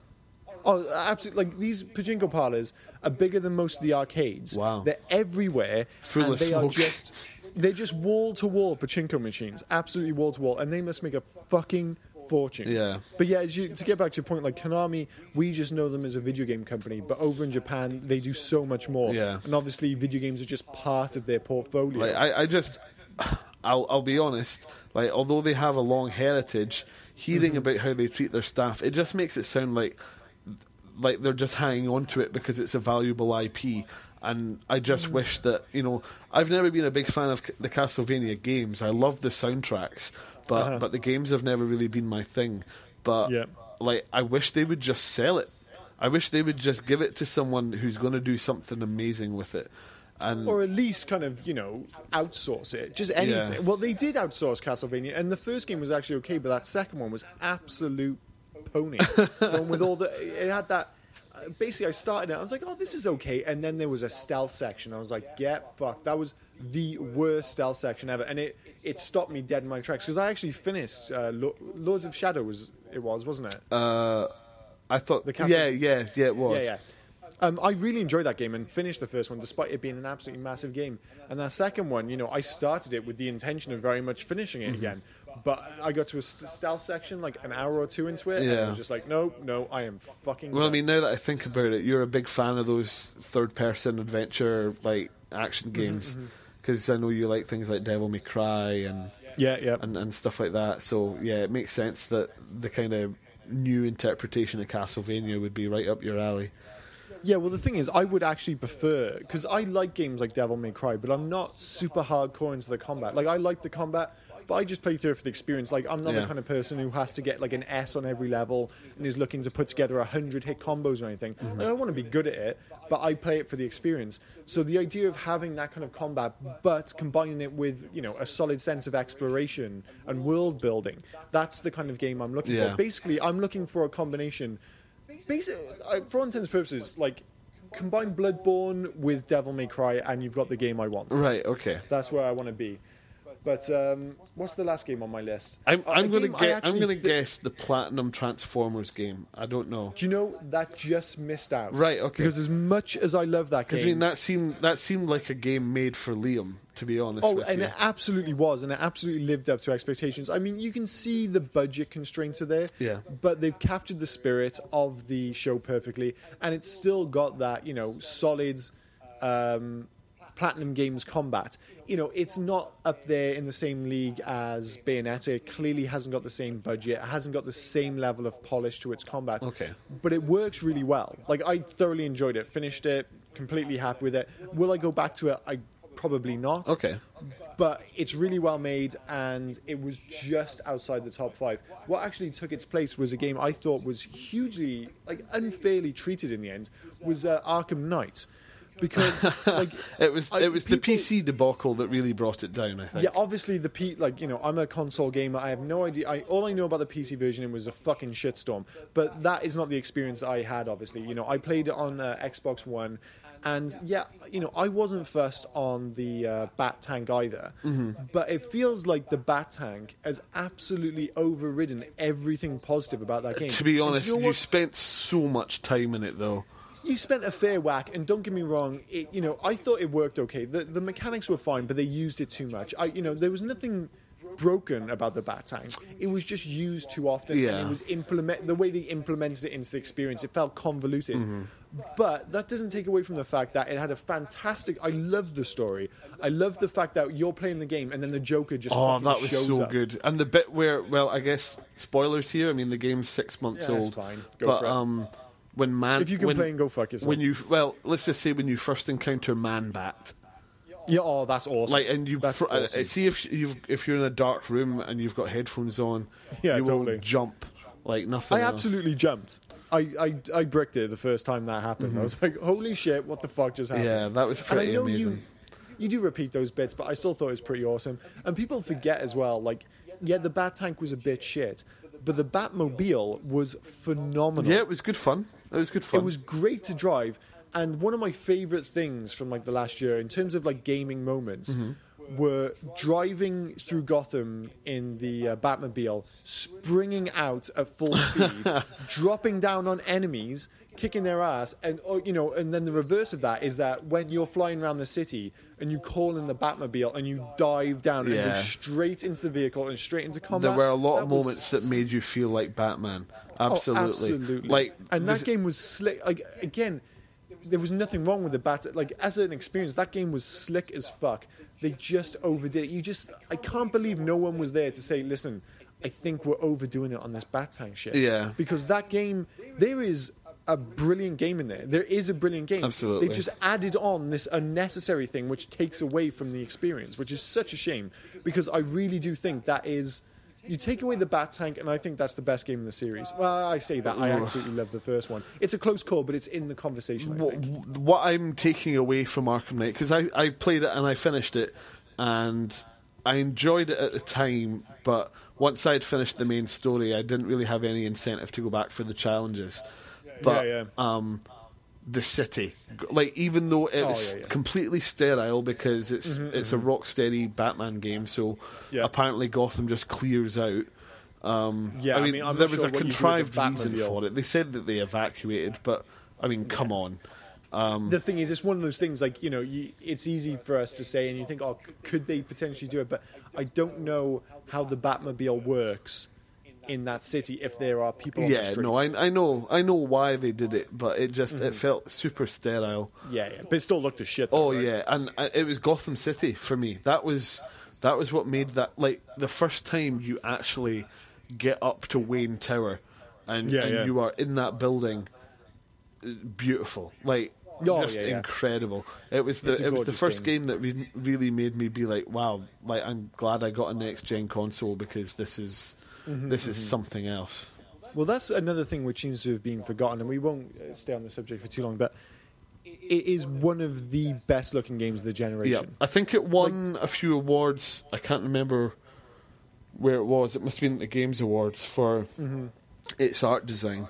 Oh, absolutely! Like these pachinko parlors are bigger than most of the arcades. Wow. They're everywhere, Full and of they smoke. are just they're just wall to wall pachinko machines, absolutely wall to wall, and they must make a fucking fortune. Yeah. But yeah, as you, to get back to your point, like Konami, we just know them as a video game company, but over in Japan, they do so much more. Yeah. And obviously, video games are just part of their portfolio. Like I, I just, I'll, I'll be honest. Like although they have a long heritage, hearing Mm-hmm. about how they treat their staff, it just makes it sound like, like they're just hanging on to it because it's a valuable I P. And I just Mm. wish that, you know, I've never been a big fan of the Castlevania games. I love the soundtracks, but Uh-huh. but the games have never really been my thing. But Yeah. like, I wish they would just sell it. I wish they would just give it to someone who's going to do something amazing with it. And Or at least kind of, you know, outsource it. Just anything. Yeah. Well, they did outsource Castlevania, and the first game was actually okay, but that second one was absolute pony. The one with all the, it had that. uh, Basically, I started it. I was like, "Oh, this is okay," and then there was a stealth section. I was like, "Get fucked." That was the worst stealth section ever, and it it stopped me dead in my tracks because I actually finished uh, Lo- Lords of Shadow. Was it was wasn't it? uh, I thought, The Castle- yeah, yeah, yeah, it was. Yeah, yeah. Um, I really enjoyed that game and finished the first one despite it being an absolutely massive game. And that second one, you know, I started it with the intention of very much finishing Mm-hmm. it again. But I got to a st- stealth section like an hour or two into it, and I Yeah. was just like, no, no, I am fucking. Well, I done. mean, now that I think about it, you're a big fan of those third-person adventure, like action Mm-hmm, games, because I know you like things like Devil May Cry and, yeah, yeah. and and stuff like that. So yeah, it makes sense that the kind of new interpretation of Castlevania would be right up your alley. Yeah, well, the thing is, I would actually prefer, because I like games like Devil May Cry, but I'm not super hardcore into the combat. Like, I like the combat, but I just play through it for the experience. Like, I'm not Yeah. the kind of person who has to get, like, an S on every level and is looking to put together a hundred hit combos or anything. Like, I want to be good at it, but I play it for the experience. So the idea of having that kind of combat, but combining it with, you know, a solid sense of exploration and world building, that's the kind of game I'm looking Yeah. for. Basically, I'm looking for a combination... Basically, uh, for all intents and purposes, like combine Bloodborne with Devil May Cry, and you've got the game I want. Right. Okay. That's where I want to be. But um, what's the last game on my list? I'm Uh, a I'm going to game I get I'm actually going to thi- guess the Platinum Transformers game. I don't know. Do you know that just missed out? Right, okay. Because as much as I love that game, Because I mean that seemed that seemed like a game made for Liam, to be honest oh, with and you. it absolutely was, and it absolutely lived up to expectations. I mean, you can see the budget constraints are there, Yeah. but they've captured the spirit of the show perfectly, and it's still got that, you know, solid um, Platinum Games combat. You know, it's not up there in the same league as Bayonetta. It clearly hasn't got the same budget. It hasn't got the same level of polish to its combat. Okay. But it works really well. Like, I thoroughly enjoyed it. Finished it, completely happy with it. Will I go back to it? I probably not. Okay. But it's really well made, and it was just outside the top five. What actually took its place was a game I thought was hugely, like, unfairly treated in the end, was uh, Arkham Knight. Because like it was I, it was people, the P C debacle that really brought it down, I think. Yeah, obviously the P like you know I'm a console gamer. I have no idea. I, all I know about the P C version was a fucking shitstorm. But that is not the experience I had. Obviously, you know I played it on uh, Xbox One, and yeah, you know I wasn't fussed on the uh, Bat Tank either. Mm-hmm. But it feels like the Bat Tank has absolutely overridden everything positive about that game. To be honest, you, know you spent so much time in it, though. You spent a fair whack, and don't get me wrong. It, you know, I thought it worked okay. The the mechanics were fine, but they used it too much. I, you know, there was nothing broken about the Bat Tank. It was just used too often. Yeah. And it was implement the way they implemented it into the experience. It felt convoluted. Mm-hmm. But that doesn't take away from the fact that it had a fantastic. I loved the story. I loved the fact that you're playing the game, and then the Joker just. Oh, fucking that was shows so up. good. And the bit where, well, I guess spoilers here. I mean, the game's six months Yeah, old. that's fine. Go but for it. um. When man, If you can when, play and go fuck yourself. When you, well, let's just say when you first encounter Man Bat, Yeah, oh, that's awesome. like, and you That's pr- uh, awesome. see if you've if you're in a dark room and you've got headphones on, Yeah, you totally. will jump like nothing. I else. absolutely jumped. I, I, I bricked it the first time that happened. I was like, holy shit, what the fuck just happened? Yeah, that was And I pretty know amazing. You, you do repeat those bits, but I still thought it was pretty awesome. And people forget as well, like, yeah, the Bat Tank was a bit shit, but the Batmobile was phenomenal. Yeah, it was good fun. It was good fun. It was great to drive. And one of my favourite things from like the last year, in terms of like gaming moments, Mm-hmm. were driving through Gotham in the uh, Batmobile, springing out at full speed, dropping down on enemies, kicking their ass, and oh, you know, and then the reverse of that is that when you're flying around the city and you call in the Batmobile and you dive down and go Yeah. straight into the vehicle and straight into combat. There were a lot that of was moments that made you feel like Batman. Oh, Absolutely, absolutely. Like, and that this- game was slick. Like again, there was nothing wrong with the bat. Like as an experience, that game was slick as fuck. They just overdid it. You just, I can't believe no one was there to say, listen, I think we're overdoing it on this Bat Tank shit. Yeah. Because that game, there is a brilliant game in there. There is a brilliant game. Absolutely. They've just added on this unnecessary thing which takes away from the experience, which is such a shame. Because I really do think that is. You take away the Bat Tank, and I think that's the best game in the series. Well, I say that. I absolutely love the first one. It's a close call, but it's in the conversation, I what, think. what I'm taking away from Arkham Knight, because I, I played it and I finished it, and I enjoyed it at the time, but once I'd finished the main story, I didn't really have any incentive to go back for the challenges. But Yeah, yeah. um, the city, like even though it Oh, was yeah, yeah. completely sterile because it's it's a Rocksteady Batman game, so Yeah. apparently Gotham just clears out. Um, Yeah, I I mean, mean, I'm there not was sure a what you do with contrived the reason Batmobile. for it. They said that they evacuated, but I mean, come on. The thing is, it's one of those things, like, you know, you, it's easy for us to say, and you think, oh, c- could they potentially do it? But I don't know how the Batmobile works in that city if there are people on the Yeah, street. no, I, I know, I know why they did it, but it just Mm-hmm. it felt super sterile. Yeah, yeah, but it still looked as shit. Though, Oh right? yeah, and uh, it was Gotham City for me. That was that was what made that, like, the first time you actually get up to Wayne Tower, and, Yeah, and yeah. you are in that building. uh, Beautiful, like. Oh, just yeah, yeah. incredible. It was the It's a it was the gorgeous first game. game, that re- really made me be like, wow, like I'm glad I got a next gen console because this is Mm-hmm, this is something else. Well, that's another thing which seems to have been forgotten, and we won't uh, stay on the subject for too long, but it is one of the best-looking games of the Yeah, generation. I think it won a few awards. I can't remember where it was. It must have been at the Games Awards for Mm-hmm. its art design.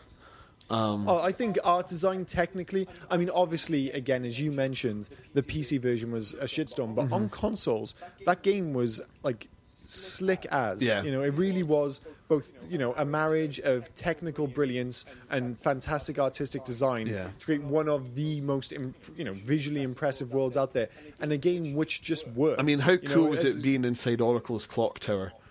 Oh, I think art design, technically, I mean, obviously, again, as you mentioned, the P C version was a shitstorm, but Mm-hmm. on consoles, that game was, like, slick as. Yeah. You know, it really was both, you know, a marriage of technical brilliance and fantastic artistic design Yeah. to create one of the most, im- you know, visually impressive worlds out there, and a game which just worked. I mean, how You know, cool was it's- it being inside Oracle's clock tower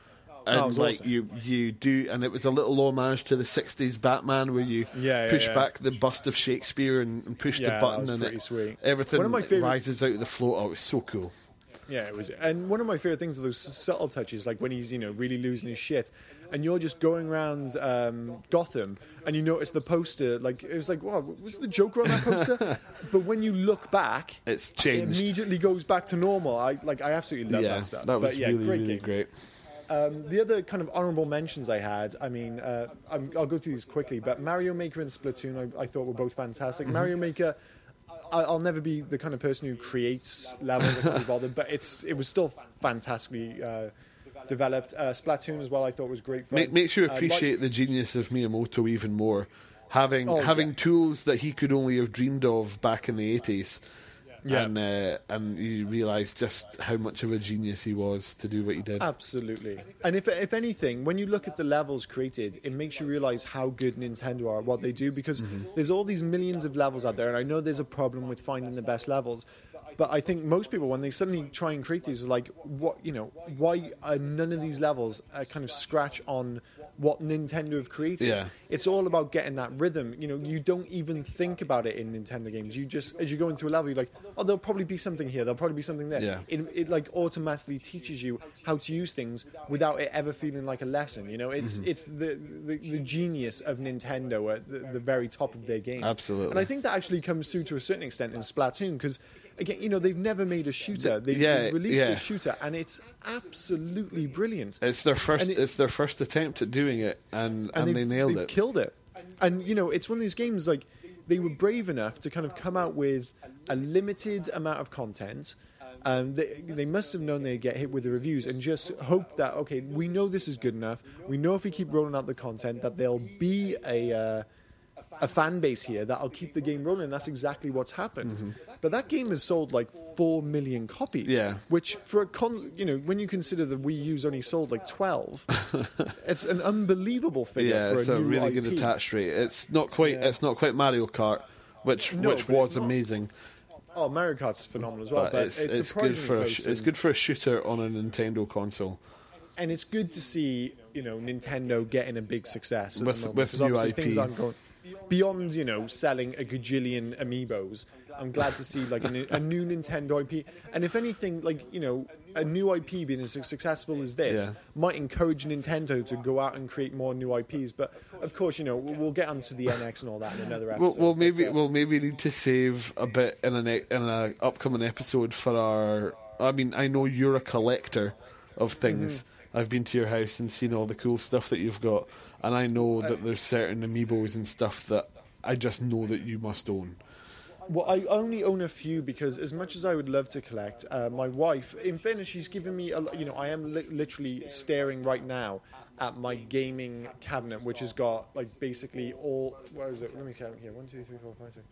and was like awesome. you you do, and it was a little homage to the sixties Batman where you Yeah, yeah, push yeah. back the bust of Shakespeare and, and push Yeah, the that button, was and pretty it, sweet. everything One of my favourite- rises out of the float. Oh, it was so cool. Yeah, it was. And one of my favorite things are those subtle touches, like when he's, you know, really losing his shit, and you're just going around um, Gotham, and you notice the poster, like, it was like, wow, was the Joker on that poster? But when you look back, It's it changed. immediately goes back to normal. I like, I absolutely love yeah, that stuff. that was but, yeah, really, great really game. great. Um, the other kind of honourable mentions I had, I mean, uh, I'm, I'll go through these quickly, but Mario Maker and Splatoon I, I thought were both fantastic. Mm-hmm. Mario Maker, I, I'll never be the kind of person who creates levels, I can't be bothered, but it's it was still fantastically uh, developed. Uh, Splatoon as well, I thought was great fun. Make, makes you Uh, like- appreciate the genius of Miyamoto even more. Having Oh, having yeah. tools that he could only have dreamed of back in the eighties, Yeah. and uh, and you realise just how much of a genius he was to do what he did. Absolutely. And if if anything, when you look at the levels created, it makes you realize how good Nintendo are at what they do, because there's all these millions of levels out there, and I know there's a problem with finding the best levels. But I think most people, when they suddenly try and create these, are like, what, you know, why are none of these levels uh, kind of scratch on what Nintendo have created? Yeah. It's all about getting that rhythm. You know, you don't even think about it in Nintendo games. You just, as you're going through a level, you're like, oh, there'll probably be something here. There'll probably be something there. Yeah. It, it like automatically teaches you how to use things without it ever feeling like a lesson. You know, it's Mm-hmm. it's the, the the genius of Nintendo at the, the very top of their game. Absolutely. And I think that actually comes through to a certain extent in Splatoon, because again, you know, they've never made a shooter. They've, Yeah, they've released yeah. a shooter, and it's absolutely brilliant. It's their first. And it- it's their first attempt at doing it, and, and, and they they've- nailed they've it. killed it. And you know, it's one of these games like they were brave enough to kind of come out with a limited amount of content. Um, they, they must have known they'd get hit with the reviews and just hope that, okay, we know this is good enough. We know if we keep rolling out the content that there'll be a uh, a fan base here that'll keep the game rolling. That's exactly what's happened. But that game has sold like four million copies. Yeah. Which for a con, you know, when you consider the Wii U's only sold like twelve, it's an unbelievable figure Yeah, for it's a a new really I P. good attach rate. It's not quite. Yeah. It's not quite Mario Kart, which No, which but it's was not. amazing. Oh, Mario Kart's phenomenal as well, But, but, it's it's, it's good surprisingly for a, close sh- it's and- good for a shooter on a Nintendo console. and it's good to see, you know, Nintendo getting a big success at With- the moment, with because new obviously I P. things aren't going beyond, you know, selling a gajillion amiibos. I'm glad to see like a, new- a new Nintendo I P, and if anything, like, you know, a new I P being as successful as this Yeah. might encourage Nintendo to go out and create more new I Ps. But of course, you know, we'll we'll get onto the N X and all that in another We'll, episode. we'll maybe But, uh, we'll maybe need to save a bit in an e- in an upcoming episode for our. I mean, I know you're a collector of things. Mm-hmm. I've been to your house and seen all the cool stuff that you've got, and I know that there's certain amiibos and stuff that I just know that you must own. Well, I only own a few because, as much as I would love to collect, uh, my wife, in fairness, she's given me, a, lo- you know, I am li- literally staring right now at my gaming cabinet, which has got, like, basically all, where is it? Let me count here. One, two, three, four, five, six.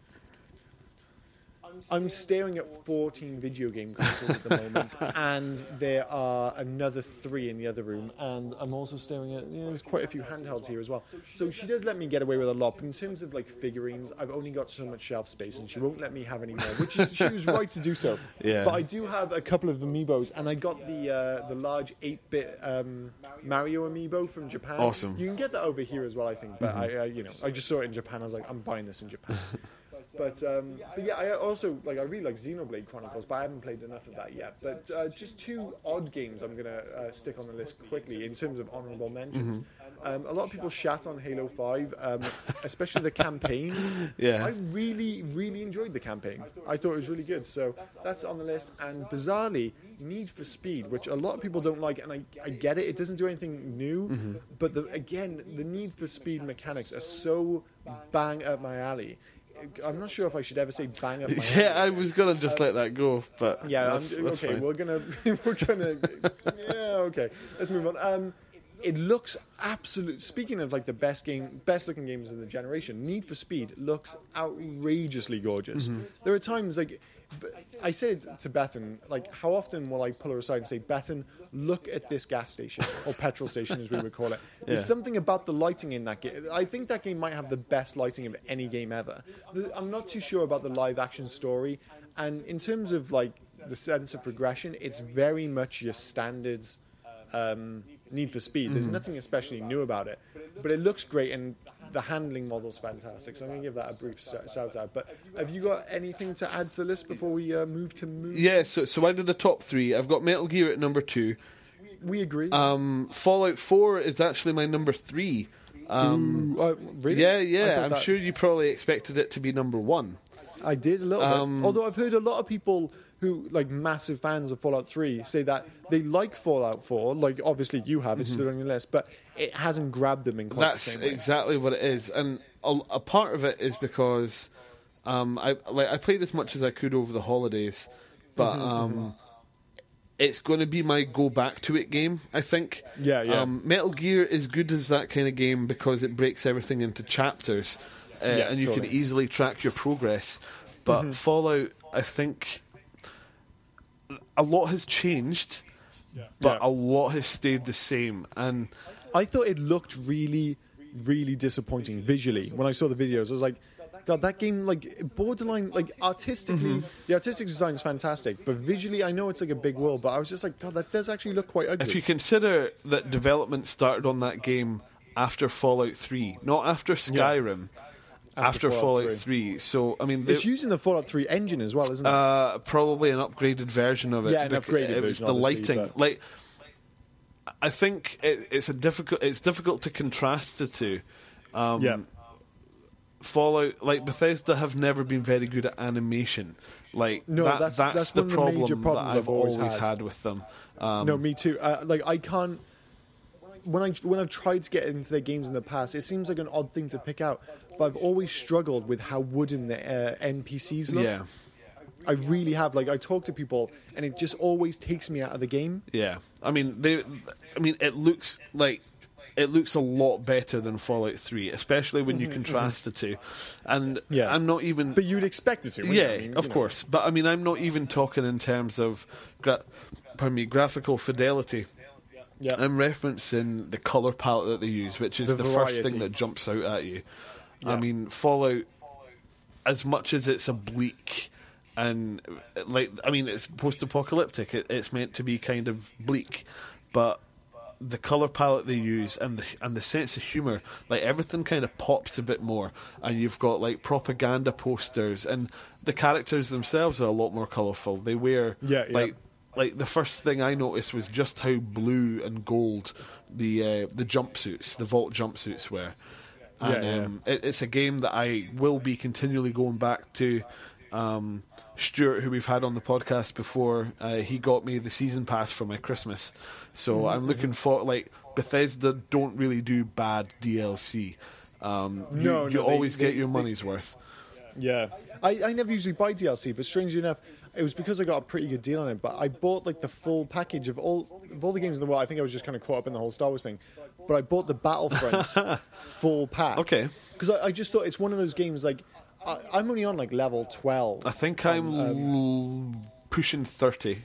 I'm staring at fourteen video game consoles at the moment, and there are another three in the other room, and I'm also staring at, you know, there's quite a few handhelds here as well. So she does let me get away with a lot, but in terms of like figurines, I've only got so much shelf space, and she won't let me have any more, which is, she was right to do so. Yeah. But I do have a couple of amiibos, and I got the uh, the large eight-bit um, Mario amiibo from Japan. Awesome. You can get that over here as well, I think, but I, uh, you know, I just saw it in Japan. I was like, I'm buying this in Japan. But um, but yeah, I also like I really like Xenoblade Chronicles, but I haven't played enough of that yet. But uh, just two odd games I'm gonna uh, stick on the list quickly in terms of honourable mentions. Um, a lot of people shat on Halo five, um, especially the campaign. Yeah. I really really enjoyed the campaign. I thought it was really good. So that's on the list. And bizarrely, Need for Speed, which a lot of people don't like, and I, I get it. It doesn't do anything new, but the, again, the Need for Speed mechanics are so bang up my alley. I'm not sure if I should ever say bang up my alley. Yeah, I was gonna just let that go, but Yeah, that's, I'm, that's okay, fine. we're gonna we're gonna yeah, okay. Let's move on. Um, it looks absolute. Speaking of like the best game, best looking games in the generation, Need for Speed looks outrageously gorgeous. Mm-hmm. There are times like. b- I said to Bethan, like, how often will I pull her aside and say, Bethan, look at this gas station, or petrol station as we would call it. There's Yeah. something about the lighting in that game. I think that game might have the best lighting of any game ever. The- I'm not too sure about the live action story, and in terms of, like, the sense of progression, it's very much your standards um, Need for Speed. There's Mm-hmm. nothing especially new about it, but it looks great and the handling model's fantastic. So I'm going to give that a brief shout out. But have you got anything to add to the list before we uh, move to move? Yeah, so so I did the top three. I've got Metal Gear at number two. We agree. Um, Fallout four is actually my number three. Um, Ooh, uh, really? yeah, I yeah. thought I'm that- sure you probably expected it to be number one. I did a little Um, bit. Although I've heard a lot of people who, like massive fans of Fallout three, say that they like Fallout four. Like, obviously you have, it's still on your list, but it hasn't grabbed them in quite the Mm-hmm. That's same way. exactly what it is, and a, a part of it is because um, I like I played as much as I could over the holidays, but Mm-hmm, um, it's going to be my go back to it game. I think. Yeah, yeah. Um, Metal Gear is good as that kind of game because it breaks everything into chapters, uh, Yeah, and you totally. can easily track your progress. But Mm-hmm. Fallout, I think, a lot has changed, but Yeah. a lot has stayed the same, and. I thought it looked really, really disappointing visually. When I saw the videos, I was like, God, that game, like, borderline, like, artistically, Mm-hmm. the artistic design is fantastic, but visually, I know it's like a big world, but I was just like, God, that does actually look quite ugly. If you consider that development started on that game after Fallout three, not after Skyrim, after, After Fallout Fallout three. three. So, I mean, they, It's using the Fallout three engine as well, isn't it? uh, probably an upgraded version of it. Yeah, an bec- upgraded it was version, the obviously, lighting. but- Like, I think it, it's a difficult. It's difficult to contrast the two. Um, yeah. Fallout, like Bethesda, have never been very good at animation. Like, No, that, that's- that's, that's the one of the problem major problems that I've I've always always had. had with them. Um, No, me too. Uh, like I can't. When I when I've tried to get into their games in the past, it seems like an odd thing to pick out. But I've always struggled with how wooden the uh, N P Cs look. yeah. I really have. Like I talk to people, and it just always takes me out of the game. Yeah, I mean they. I mean it looks like it looks a lot better than Fallout three, especially when you contrast the two. And Yeah. I'm not even. But you'd expect it to. wouldn't yeah, you? I mean, of you know. course. But I mean, I'm not even talking in terms of, gra- pardon me, graphical fidelity. Yeah. I'm referencing the color palette that they use, which is The the, first variety. thing that jumps out at you. I Yeah. mean, Fallout, as much as it's a bleak and like, I mean, it's post-apocalyptic. It, it's meant to be kind of bleak, but the color palette they use and the and the sense of humor, like everything kind of pops a bit more. And you've got like propaganda posters, and the characters themselves are a lot more colorful. They wear Yeah, yeah. like. Like the first thing I noticed was just how blue and gold the uh, the jumpsuits, the Vault jumpsuits were. And Yeah, yeah. um, it, it's a game that I will be continually going back to. Um, Stuart, who we've had on the podcast before, uh, he got me the season pass for my Christmas. So Mm-hmm. I'm looking for, like, Bethesda don't really do bad D L C. Um, you No, you no, they- always they- get your they- money's worth. Yeah, I, I never usually buy D L C, but strangely enough, it was because I got a pretty good deal on it. But I bought like the full package of all of all the games in the world. I think I was just kind of caught up in the whole Star Wars thing, but I bought the Battlefront full pack. Okay. because I, I just thought it's one of those games like I, I'm only on like level twelve. I think I'm um, l- pushing thirty.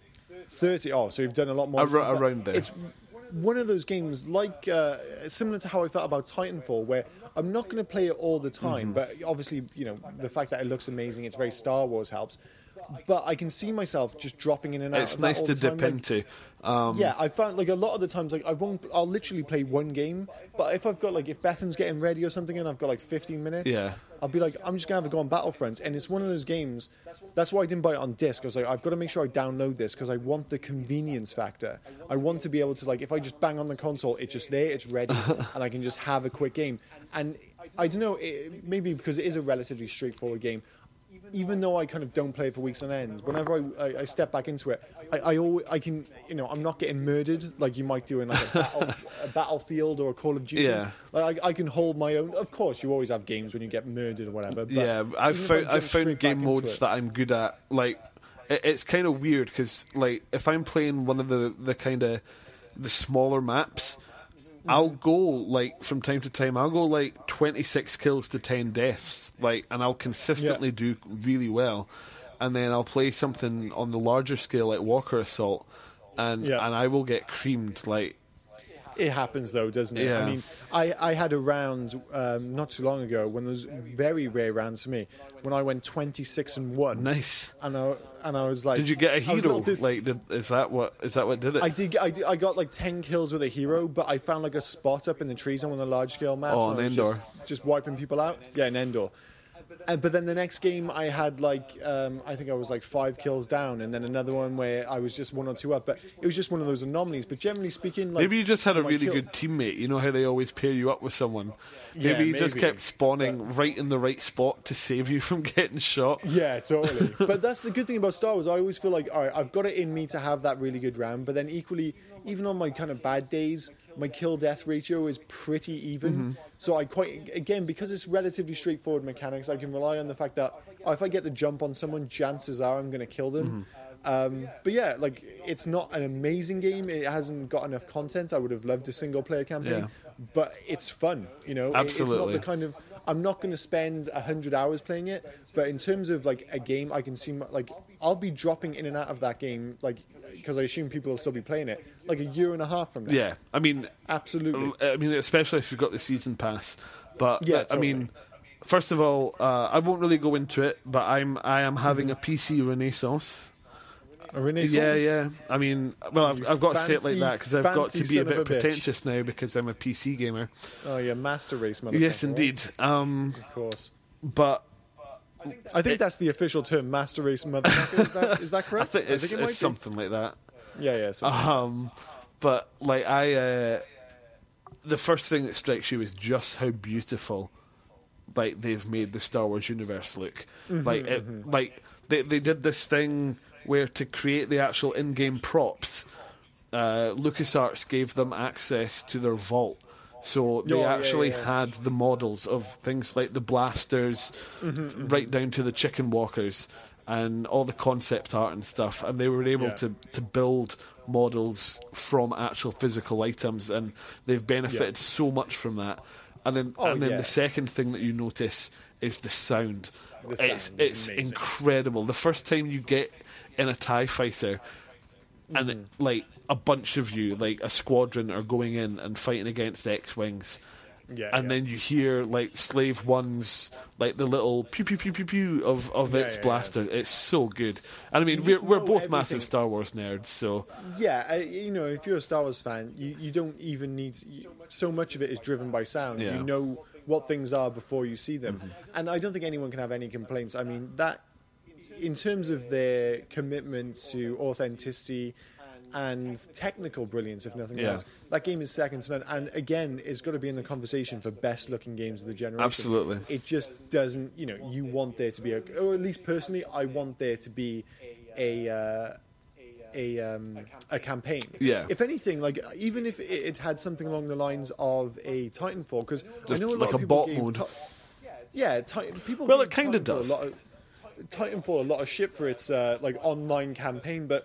thirty. Oh, so you've done a lot more. Ar- But around there. It's one of those games like uh, similar to how I felt about Titanfall, where I'm not going to play it all the time, Mm-hmm. but obviously, you know, the fact that it looks amazing, it's very Star Wars helps. But I can see myself just dropping in and out. It's of that nice all to the time. dip Like, into. Um, yeah, I found like a lot of the times, like I won't, I'll literally play one game. But if I've got like, if Bethan's getting ready or something, and I've got like fifteen minutes, Yeah. I'll be like, I'm just gonna have a go on Battlefront, and it's one of those games. That's why I didn't buy it on disc. I was like, I've got to make sure I download this because I want the convenience factor. I want to be able to like, if I just bang on the console, it's just there, it's ready, and I can just have a quick game. And I don't know, it, maybe because it is a relatively straightforward game. Even though I kind of don't play it for weeks on end, whenever I, I, I step back into it, I, I always, I can, you know, I'm not getting murdered like you might do in like a, battle, a Battlefield or a Call of Duty. Yeah. Like I, I can hold my own. Of course, you always have games when you get murdered or whatever. But yeah, even I've if I found jump I've straight found back game into modes it- that I'm good at. Like, it, it's kind of weird because, like, if I'm playing one of the the kind of the smaller maps, I'll go like from time to time. I'll go like twenty-six kills to ten deaths, like, and I'll consistently Yeah. do really well. And then I'll play something on the larger scale, like Walker Assault, and Yeah. and I will get creamed. Like, It happens though, doesn't it? Yeah. I mean, I, I had a round um, not too long ago when there was very rare rounds for me when I went twenty-six and one. Nice. And I and I was like, Did you get a I was hero? little dis- like, did, is that what is that what did it? I did, I did. I got like ten kills with a hero, but I found like a spot up in the trees on one of the large scale maps. Oh, and on I was Endor. Just, just wiping people out. Yeah, in Endor. And, but then the next game, I had like um, I think I was like five kills down, and then another one where I was just one or two up. But it was just one of those anomalies. But generally speaking, like Maybe you just had a my really kill- good teammate. You know how they always pair you up with someone. Maybe Yeah, you just maybe. kept spawning right in the right spot to save you from getting shot. Yeah, totally. But that's the good thing about Star Wars. I always feel like, all right, I've got it in me to have that really good round. But then equally, even on my kind of bad days, my kill death ratio is pretty even. Mm-hmm. So I quite, again, because it's relatively straightforward mechanics, I can rely on the fact that oh, if I get the jump on someone, chances are I'm going to kill them. Mm-hmm. Um, but yeah, like it's not an amazing game. It hasn't got enough content. I would have loved a single player campaign, Yeah. but it's fun. You know, It- Absolutely. it's not the kind of. I'm not going to spend a hundred hours playing it, but in terms of like a game, I can see my- like I'll be dropping in and out of that game, like because I assume people will still be playing it, like a year and a half from now. Yeah, I mean, Absolutely. I mean, especially if you've got the season pass. But Yeah, uh, I mean, first of all, uh, I won't really go into it, but I'm I am having a P C renaissance. A Renaissance? Yeah, yeah. I mean, well, I've, I've got to say it like Fancy- that because I've got to fancy be a son of bit a bitch. pretentious now because I'm a P C gamer. Oh, yeah, Master Race, motherfucker. Yes, right? indeed. Um, Of course. but I think that's the official term, Master Race, motherfucker. Is that, is that I correct? think it's, it might it's be. something like that. Yeah, yeah. So Um, but like I, uh, the first thing that strikes you is just how beautiful, like they've made the Star Wars universe look. Mm-hmm, like it, like they they did this thing where to create the actual in-game props, uh, LucasArts gave them access to their vault. So they Oh, yeah, actually yeah, yeah. had the models of things like the blasters, Mm-hmm, right down to the chicken walkers, and all the concept art and stuff. And they were able Yeah. to, to build models from actual physical items, and they've benefited Yeah. so much from that. And then, Oh, and then yeah. the second thing that you notice is the sound. The it's sound it's is amazing. incredible. The first time you get in a TIE fighter, and it, Mm-hmm. like a bunch of you, like a squadron, are going in and fighting against X-wings. Yeah, and yeah. then you hear like Slave One's like the little pew pew pew pew pew of, of Yeah, its yeah, yeah. blaster. It's so good. And I mean, You we're just we're know both everything. massive Star Wars nerds, so yeah, I, you know, if you're a Star Wars fan, you, you don't even need you, so much of it is driven by sound. Yeah. You know what things are before you see them, Mm-hmm. and I don't think anyone can have any complaints. I mean that, in terms of their commitment to authenticity and technical brilliance, if nothing Yeah. else, that game is second to none. And again, it's got to be in the conversation for best looking games of the generation. Absolutely. It just doesn't, you know, you want there to be a, or at least personally, I want there to be a. Uh, a um, a campaign. Yeah. If anything, like even if it, it had something along the lines of a Titanfall, because I Just know a lot like of a people bot gave mode. Ti- yeah, ti- people. Well, gave it kinda Titanfall does. A lot of, Titanfall a lot of shit for its uh, like online campaign, but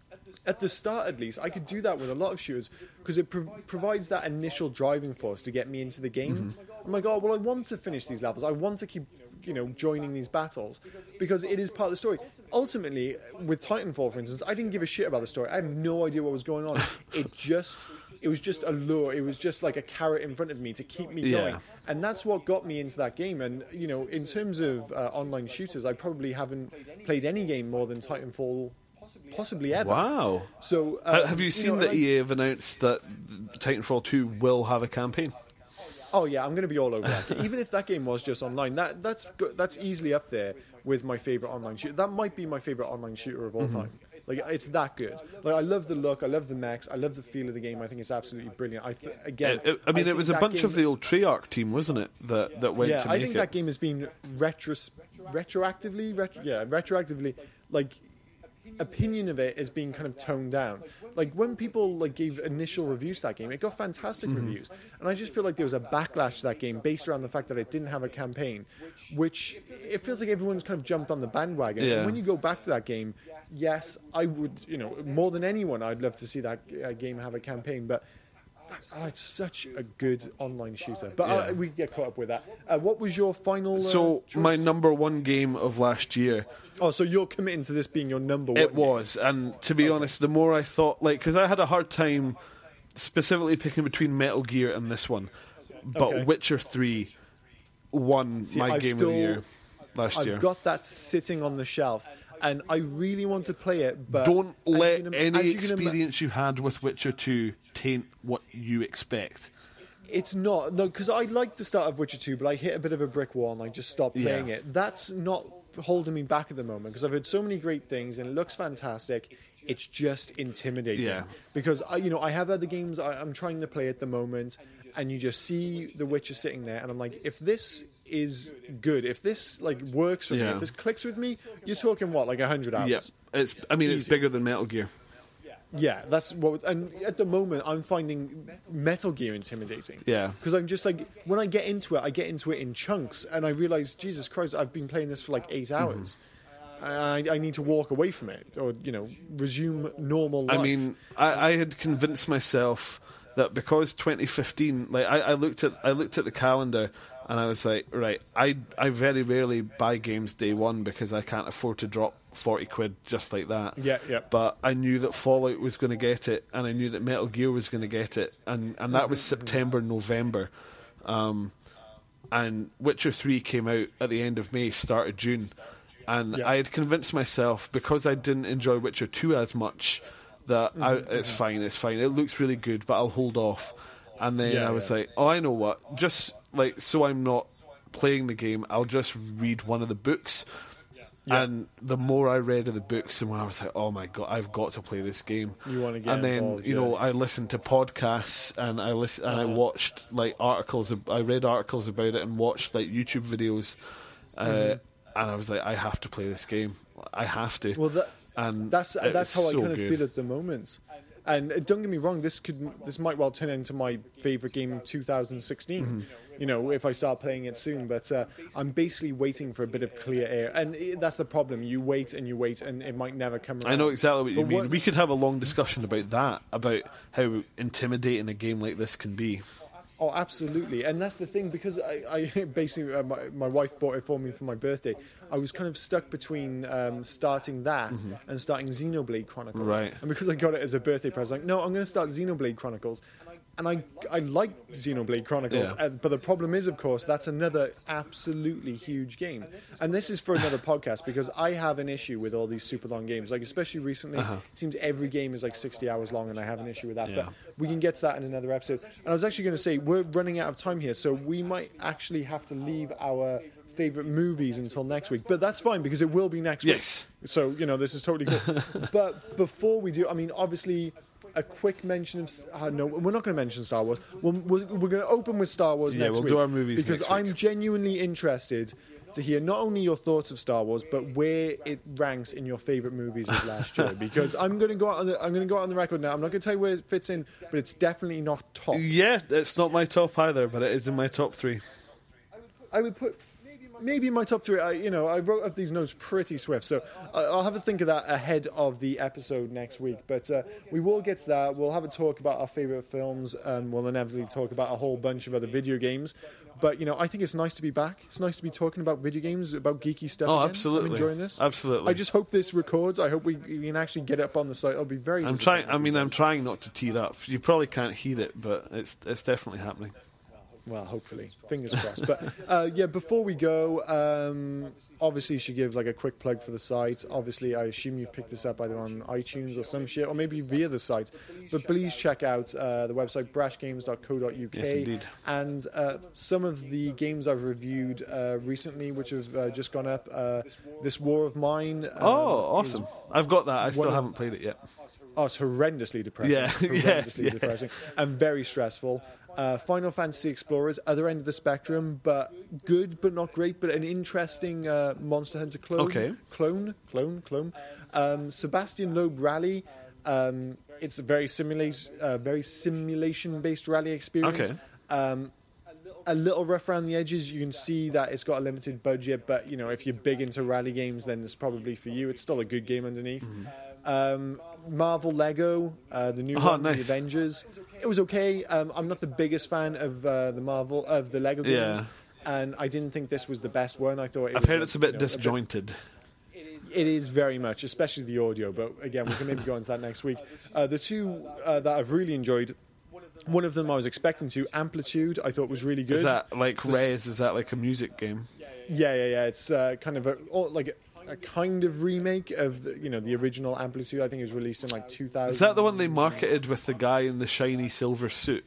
at the start at least, I could do that with a lot of shooters because it prov- provides that initial driving force to get me into the game. Mm-hmm. I'm like, oh well, I want to finish these levels. I want to keep, you know, joining these battles because it is part of the story. Ultimately, with Titanfall, for instance, I didn't give a shit about the story. I had no idea what was going on. It just, it was just a lure. It was just like a carrot in front of me to keep me Yeah. going. And that's what got me into that game. And, you know, in terms of uh, online shooters, I probably haven't played any game more than Titanfall, possibly ever. wow. So, Ha- uh, have you seen know, that and I- E A have announced that Titanfall two will have a campaign? Oh yeah, I'm going to be all over that. Even if that game was just online, that that's go- that's easily up there with my favorite online shooter. That might be my favorite online shooter of all Mm-hmm. time. Like it's that good. Like I love the look, I love the mechs, I love the feel of the game. I think it's absolutely brilliant. I th- again, It- it- I mean, it think was a that bunch game- of the old Treyarch team, wasn't it? That that went yeah, to I make think it. that game has been retros- retroactively, retro- yeah, retroactively, like opinion of it is being kind of toned down. Like when people like gave initial reviews to that game, it got fantastic Mm-hmm. reviews, and I just feel like there was a backlash to that game based around the fact that it didn't have a campaign, which it feels like everyone's kind of jumped on the bandwagon. Yeah. And when you go back to that game, yes, I would, you know, more than anyone, I'd love to see that uh, game have a campaign, but. Oh, it's such a good online shooter, but Yeah. uh, we get caught up with that. Uh, what was your final? Uh, So choice? my number one game of last year, Oh, so you're committing to this being your number one? it was, and to be honest, the more I thought, like, because I had a hard time specifically picking between Metal Gear and this one, but Okay. Witcher three won See, my I've game still, of the year last I've year. got that sitting on the shelf, and I really want to play it. But Don't as you let can- any as you can ima- experience you had with Witcher two taint what you expect. It's not no, because I liked the start of Witcher two, but I hit a bit of a brick wall and I just stopped playing Yeah. it. That's not holding me back at the moment because I've heard so many great things and it looks fantastic. It's just intimidating Yeah. because I, you know, I have other games I, I'm trying to play at the moment, and you just see The Witcher sitting there, and I'm like, if this is good, if this like works for me, Yeah. if this clicks with me, you're talking what, like a hundred hours? Yeah, it's. I mean, it's Easy. bigger than Metal Gear. Yeah, that's what. And at the moment, I'm finding Metal Gear intimidating. Yeah. because I'm just like, when I get into it, I get into it in chunks, and I realize, Jesus Christ, I've been playing this for like eight hours. I, I need to walk away from it, or you know, resume normal life. I mean, I, I had convinced myself that because twenty fifteen, like I, I looked at, I looked at the calendar, and I was like, right, I, I very rarely buy games day one because I can't afford to drop forty quid just like that. Yeah, yeah. But I knew that Fallout was going to get it, and I knew that Metal Gear was going to get it, and, and that was September, November. Um, and Witcher three came out at the end of May, start of June. And Yeah. I had convinced myself, because I didn't enjoy Witcher two as much, that I, it's fine, it's fine. It looks really good, but I'll hold off. And then Yeah, I was yeah. like, oh, I know what. Just like so I'm not playing the game, I'll just read one of the books. Yeah. And the more I read of the books, the more I was like, oh my God, I've got to play this game. You wanna get And then, involved, you know, yeah. I listened to podcasts and I listen, and I watched like articles, ab- I read articles about it and watched like YouTube videos. Uh, Mm-hmm. And I was like, I have to play this game. I have to. Well, that, and that's it that's was how I so kind of good. feel at the moment. And uh, don't get me wrong, this could this might well turn into my favorite game of two thousand sixteen. Mm-hmm. You know, if I start playing it soon. But uh, I'm basically waiting for a bit of clear air, and i that's the problem. You wait and you wait, and it might never come around. I know exactly what you But mean. what- We could have a long discussion about that, about how intimidating a game like this can be. Oh, absolutely, and that's the thing, because I, I basically uh, my, my wife bought it for me for my birthday. I was kind of stuck between um, starting that and starting Xenoblade Chronicles. Mm-hmm. Right. And because I got it as a birthday present, like, no, I'm going to start Xenoblade Chronicles. And I I like Xenoblade Chronicles, Yeah. uh, but the problem is, of course, that's another absolutely huge game. And this is for another podcast, because I have an issue with all these super long games. Like, especially recently, Uh-huh. it seems every game is like sixty hours long, and I have an issue with that. Yeah. But we can get to that in another episode. And I was actually going to say, we're running out of time here, so we might actually have to leave our favorite movies until next week. But that's fine, because it will be next Yes. week. So, you know, this is totally cool. But before we do, I mean, obviously, a quick mention of... Uh, no, we're not going to mention Star Wars. We'll, we're we're going to open with Star Wars Yeah, next we'll week. do our movies Because next week. I'm genuinely interested to hear not only your thoughts of Star Wars, but where it ranks in your favorite movies of last year. Because I'm going to go out on the I'm going to go out on the record now. I'm not going to tell you where it fits in, but it's definitely not top. Yeah, it's not my top either, but it is in my top three. I would put maybe in my top three. I, you know, I wrote up these notes pretty swift, so I- I'll have a think of that ahead of the episode next week. But uh, we will get to that. We'll have a talk about our favorite films, and we'll inevitably talk about a whole bunch of other video games. But you know, I think it's nice to be back. It's nice to be talking about video games, about geeky stuff. Oh, again. absolutely. I'm enjoying this. Absolutely. I just hope this records. I hope we, we can actually get it up on the site. I'll be very. I'm disappointed trying. I if we mean, don't. I'm trying not to tear up. You probably can't hear it, but it's it's definitely happening. Well, hopefully, fingers crossed. But uh, yeah, before we go, um, obviously, you should give like a quick plug for the site. Obviously, I assume you've picked this up either on iTunes or some shit, or maybe via the site. But please check out uh, the website brash games dot co dot uk. Yes, indeed. And uh, some of the games I've reviewed uh, recently, which have uh, just gone up. Uh, This War of Mine. Um, Oh, is- awesome! I've got that. I still one of- haven't played it yet. Oh, it's horrendously depressing. Yeah, yeah, horrendously yeah. depressing and very stressful. Uh, Final Fantasy Explorers, other end of the spectrum, but good, but not great, but an interesting uh, Monster Hunter clone. Okay. Clone, clone, clone. Um, Sebastian Loeb Rally. Um, it's a very simulate, uh, very simulation-based rally experience. Okay. Um, a little rough around the edges. You can see that it's got a limited budget, but you know, if you're big into rally games, then it's probably for you. It's still a good game underneath. Um, Marvel Lego, uh, the new Oh, one, nice. the Avengers. It was okay. Um, I'm not the biggest fan of uh, the Marvel of the Lego games, Yeah. and I didn't think this was the best one. I thought it I've was heard it's a bit you know, disjointed. it is very much, especially the audio. But again, we can maybe go into that next week. Uh, the two uh, that I've really enjoyed, One of them I was expecting to. Amplitude, I thought was really good. Is that like This- Rez? Is that like a music game? Yeah, yeah, yeah. It's uh, kind of a oh, like a, a kind of remake of the, you know the original Amplitude. I think it was released in like two thousand. Is that the one they marketed with the guy in the shiny silver suit?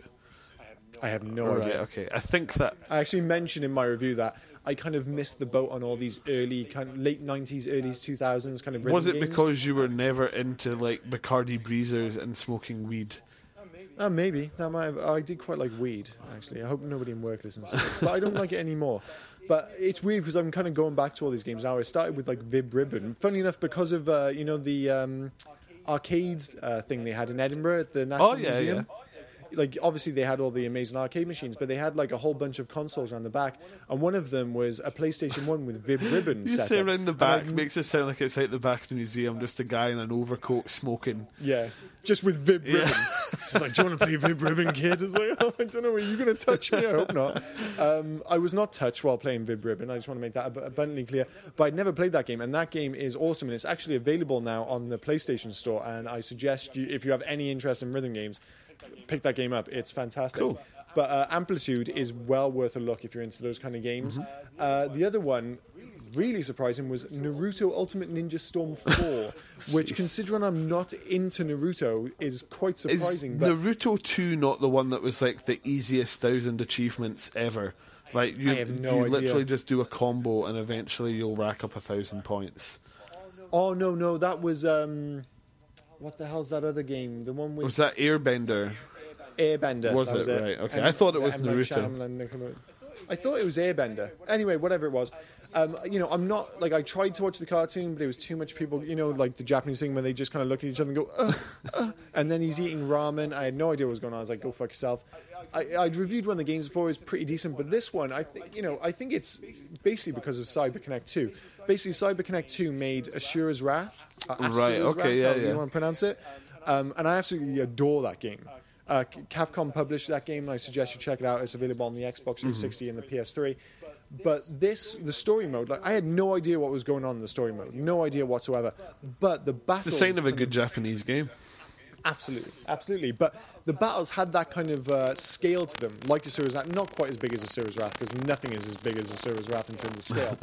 I have no Right, idea. okay. I think that. I actually mentioned in my review that I kind of missed the boat on all these early, kind of late nineties, early two thousands kind of rhythm Was it games. because you were never into like Bacardi breezers and smoking weed? Oh, maybe. That might have, I did quite like weed, actually. I hope nobody in work listens to this. But I don't like it anymore. But it's weird because I'm kind of going back to all these games now. I started with like Vib Ribbon. Funny enough, because of, uh, you know, the um, arcades uh, thing they had in Edinburgh at the National Oh, yeah, Museum. Like, obviously they had all the amazing arcade machines, but they had like a whole bunch of consoles around the back. And one of them was a PlayStation one with Vib Ribbon You set say up. around the And back I- makes it sound like it's out the back of the museum, just a guy in an overcoat smoking. Yeah, just with Vib Ribbon. She's like, do you want to play Vib Ribbon, kid? I was like, oh, I don't know, are you going to touch me? I hope not. Um, I was not touched while playing Vib Ribbon. I just want to make that ab- abundantly clear. But I'd never played that game, and that game is awesome, and it's actually available now on the PlayStation Store, and I suggest you, if you have any interest in rhythm games, pick that game up. It's fantastic. Cool. But uh, Amplitude is well worth a look if you're into those kind of games. Mm-hmm. Uh, the other one, really surprising, was Naruto Ultimate Ninja Storm four, which, considering I'm not into Naruto, is quite Is surprising. But Naruto two not the one that was like the easiest thousand achievements ever? Like you, I have no you idea. literally just do a combo and eventually you'll rack up a thousand points. oh no, no, that was um, what the hell's that other game? The one with Was that Airbender? Airbender. Was that it? Right, okay. I thought it was M. Night Naruto. Shyamalan. I thought it was Airbender. Anyway, whatever it was. Um, you know, I'm not like I tried to watch the cartoon, but it was too much people. You know, like the Japanese thing when they just kind of look at each other and go, uh, uh, and then he's eating ramen. I had no idea what was going on. I was like, go fuck yourself. I, I'd reviewed one of the games before; it was pretty decent, but this one, I think, you know, I think it's basically because of CyberConnect two. Basically, CyberConnect two made Ashura's Wrath. Uh, Right, Ashura's okay, Wrath, yeah, however yeah. you want to pronounce it. Um, and I absolutely adore that game. Uh, Capcom published that game, and I suggest you check it out. It's available on the Xbox three sixty and the P S three. But this, the story mode, like I had no idea what was going on in the story mode, no idea whatsoever. But the battles, It's the sign of a good Japanese game. absolutely, absolutely. But the battles had that kind of uh, scale to them, like Asura's Wrath. Not quite as big as Asura's Wrath, because nothing is as big as Asura's Wrath in terms of scale.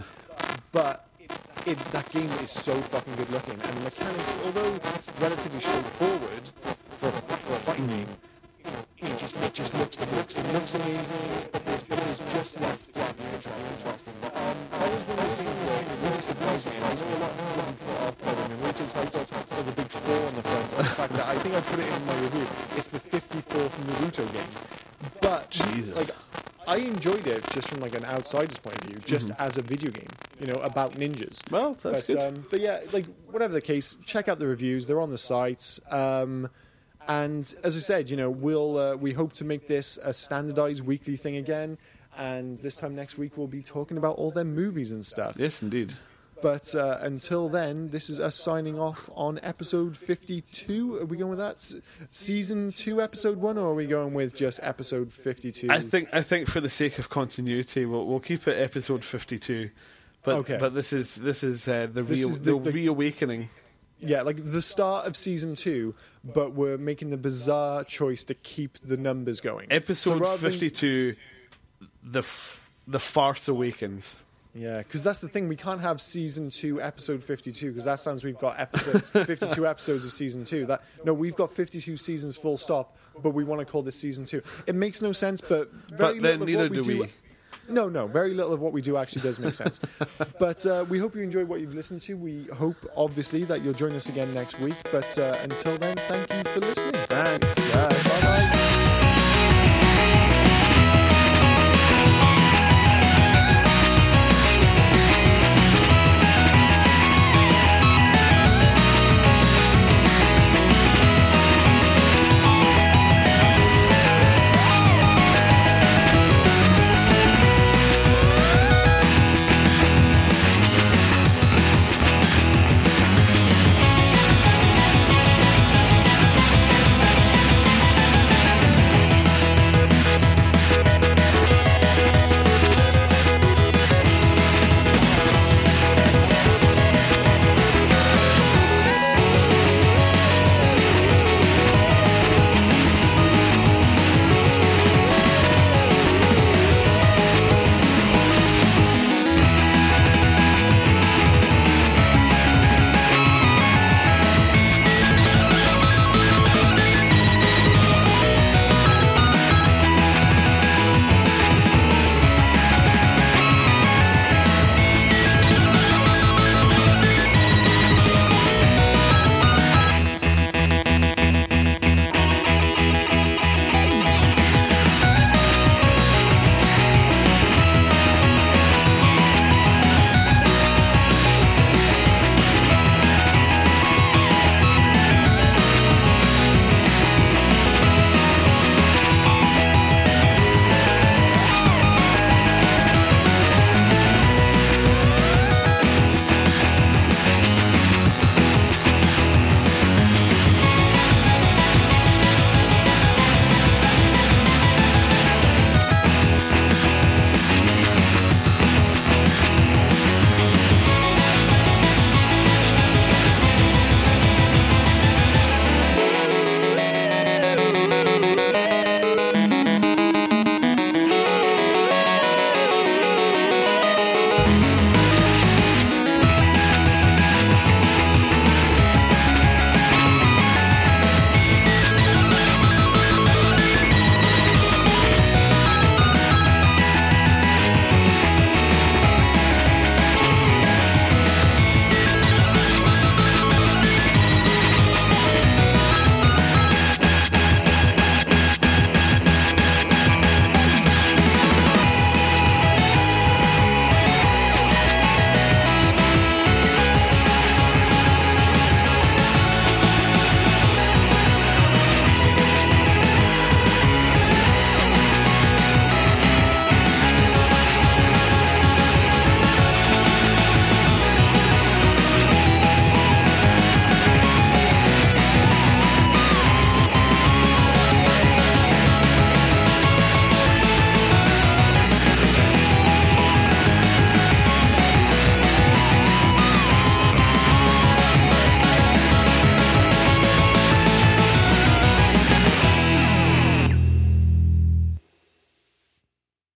But it, that game is so fucking good looking, and the mechanics, although relatively straightforward for a, for a fighting game, it just, it just looks, it looks, it looks amazing. It is just like fun and interesting. Um, that was one of the things that really surprised me. And I know a lot of people have put off by the Naruto title of the big four on the front. And the fact that I think I put it in my review. It's the fifty-fourth Naruto game, but Jesus. like I enjoyed it just from like an outsider's point of view, just as a video game, you know, about ninjas. Well, that's but, good. Um, but yeah, like whatever the case, check out the reviews. They're on the sites. Um, and as I said, you know, we'll uh, we hope to make this a standardized weekly thing again. And this time next week, we'll be talking about all their movies and stuff. Yes, indeed. But uh, until then, this is us signing off on episode fifty-two. Are we going with that? S- season two, episode one, or are we going with just episode fifty-two? I think I think for the sake of continuity, we'll we'll keep it episode fifty-two. But Okay. but this is this is uh, the This real is the, the- the- reawakening. Yeah, like the start of season two, but we're making the bizarre choice to keep the numbers going. Episode So rather than- fifty-two, the f- the farce awakens. Yeah, because that's the thing. We can't have season two, episode fifty-two, because that sounds we've got episode fifty-two episodes of season two. That no, we've got fifty-two seasons, full stop. But we want to call this season two. It makes no sense, but very But then little of neither what we do do. we. No, no, very little of what we do actually does make sense. But uh, we hope you enjoyed what you've listened to. We hope, obviously, that you'll join us again next week. But uh, until then, thank you for listening. Thanks. Bye. Bye-bye.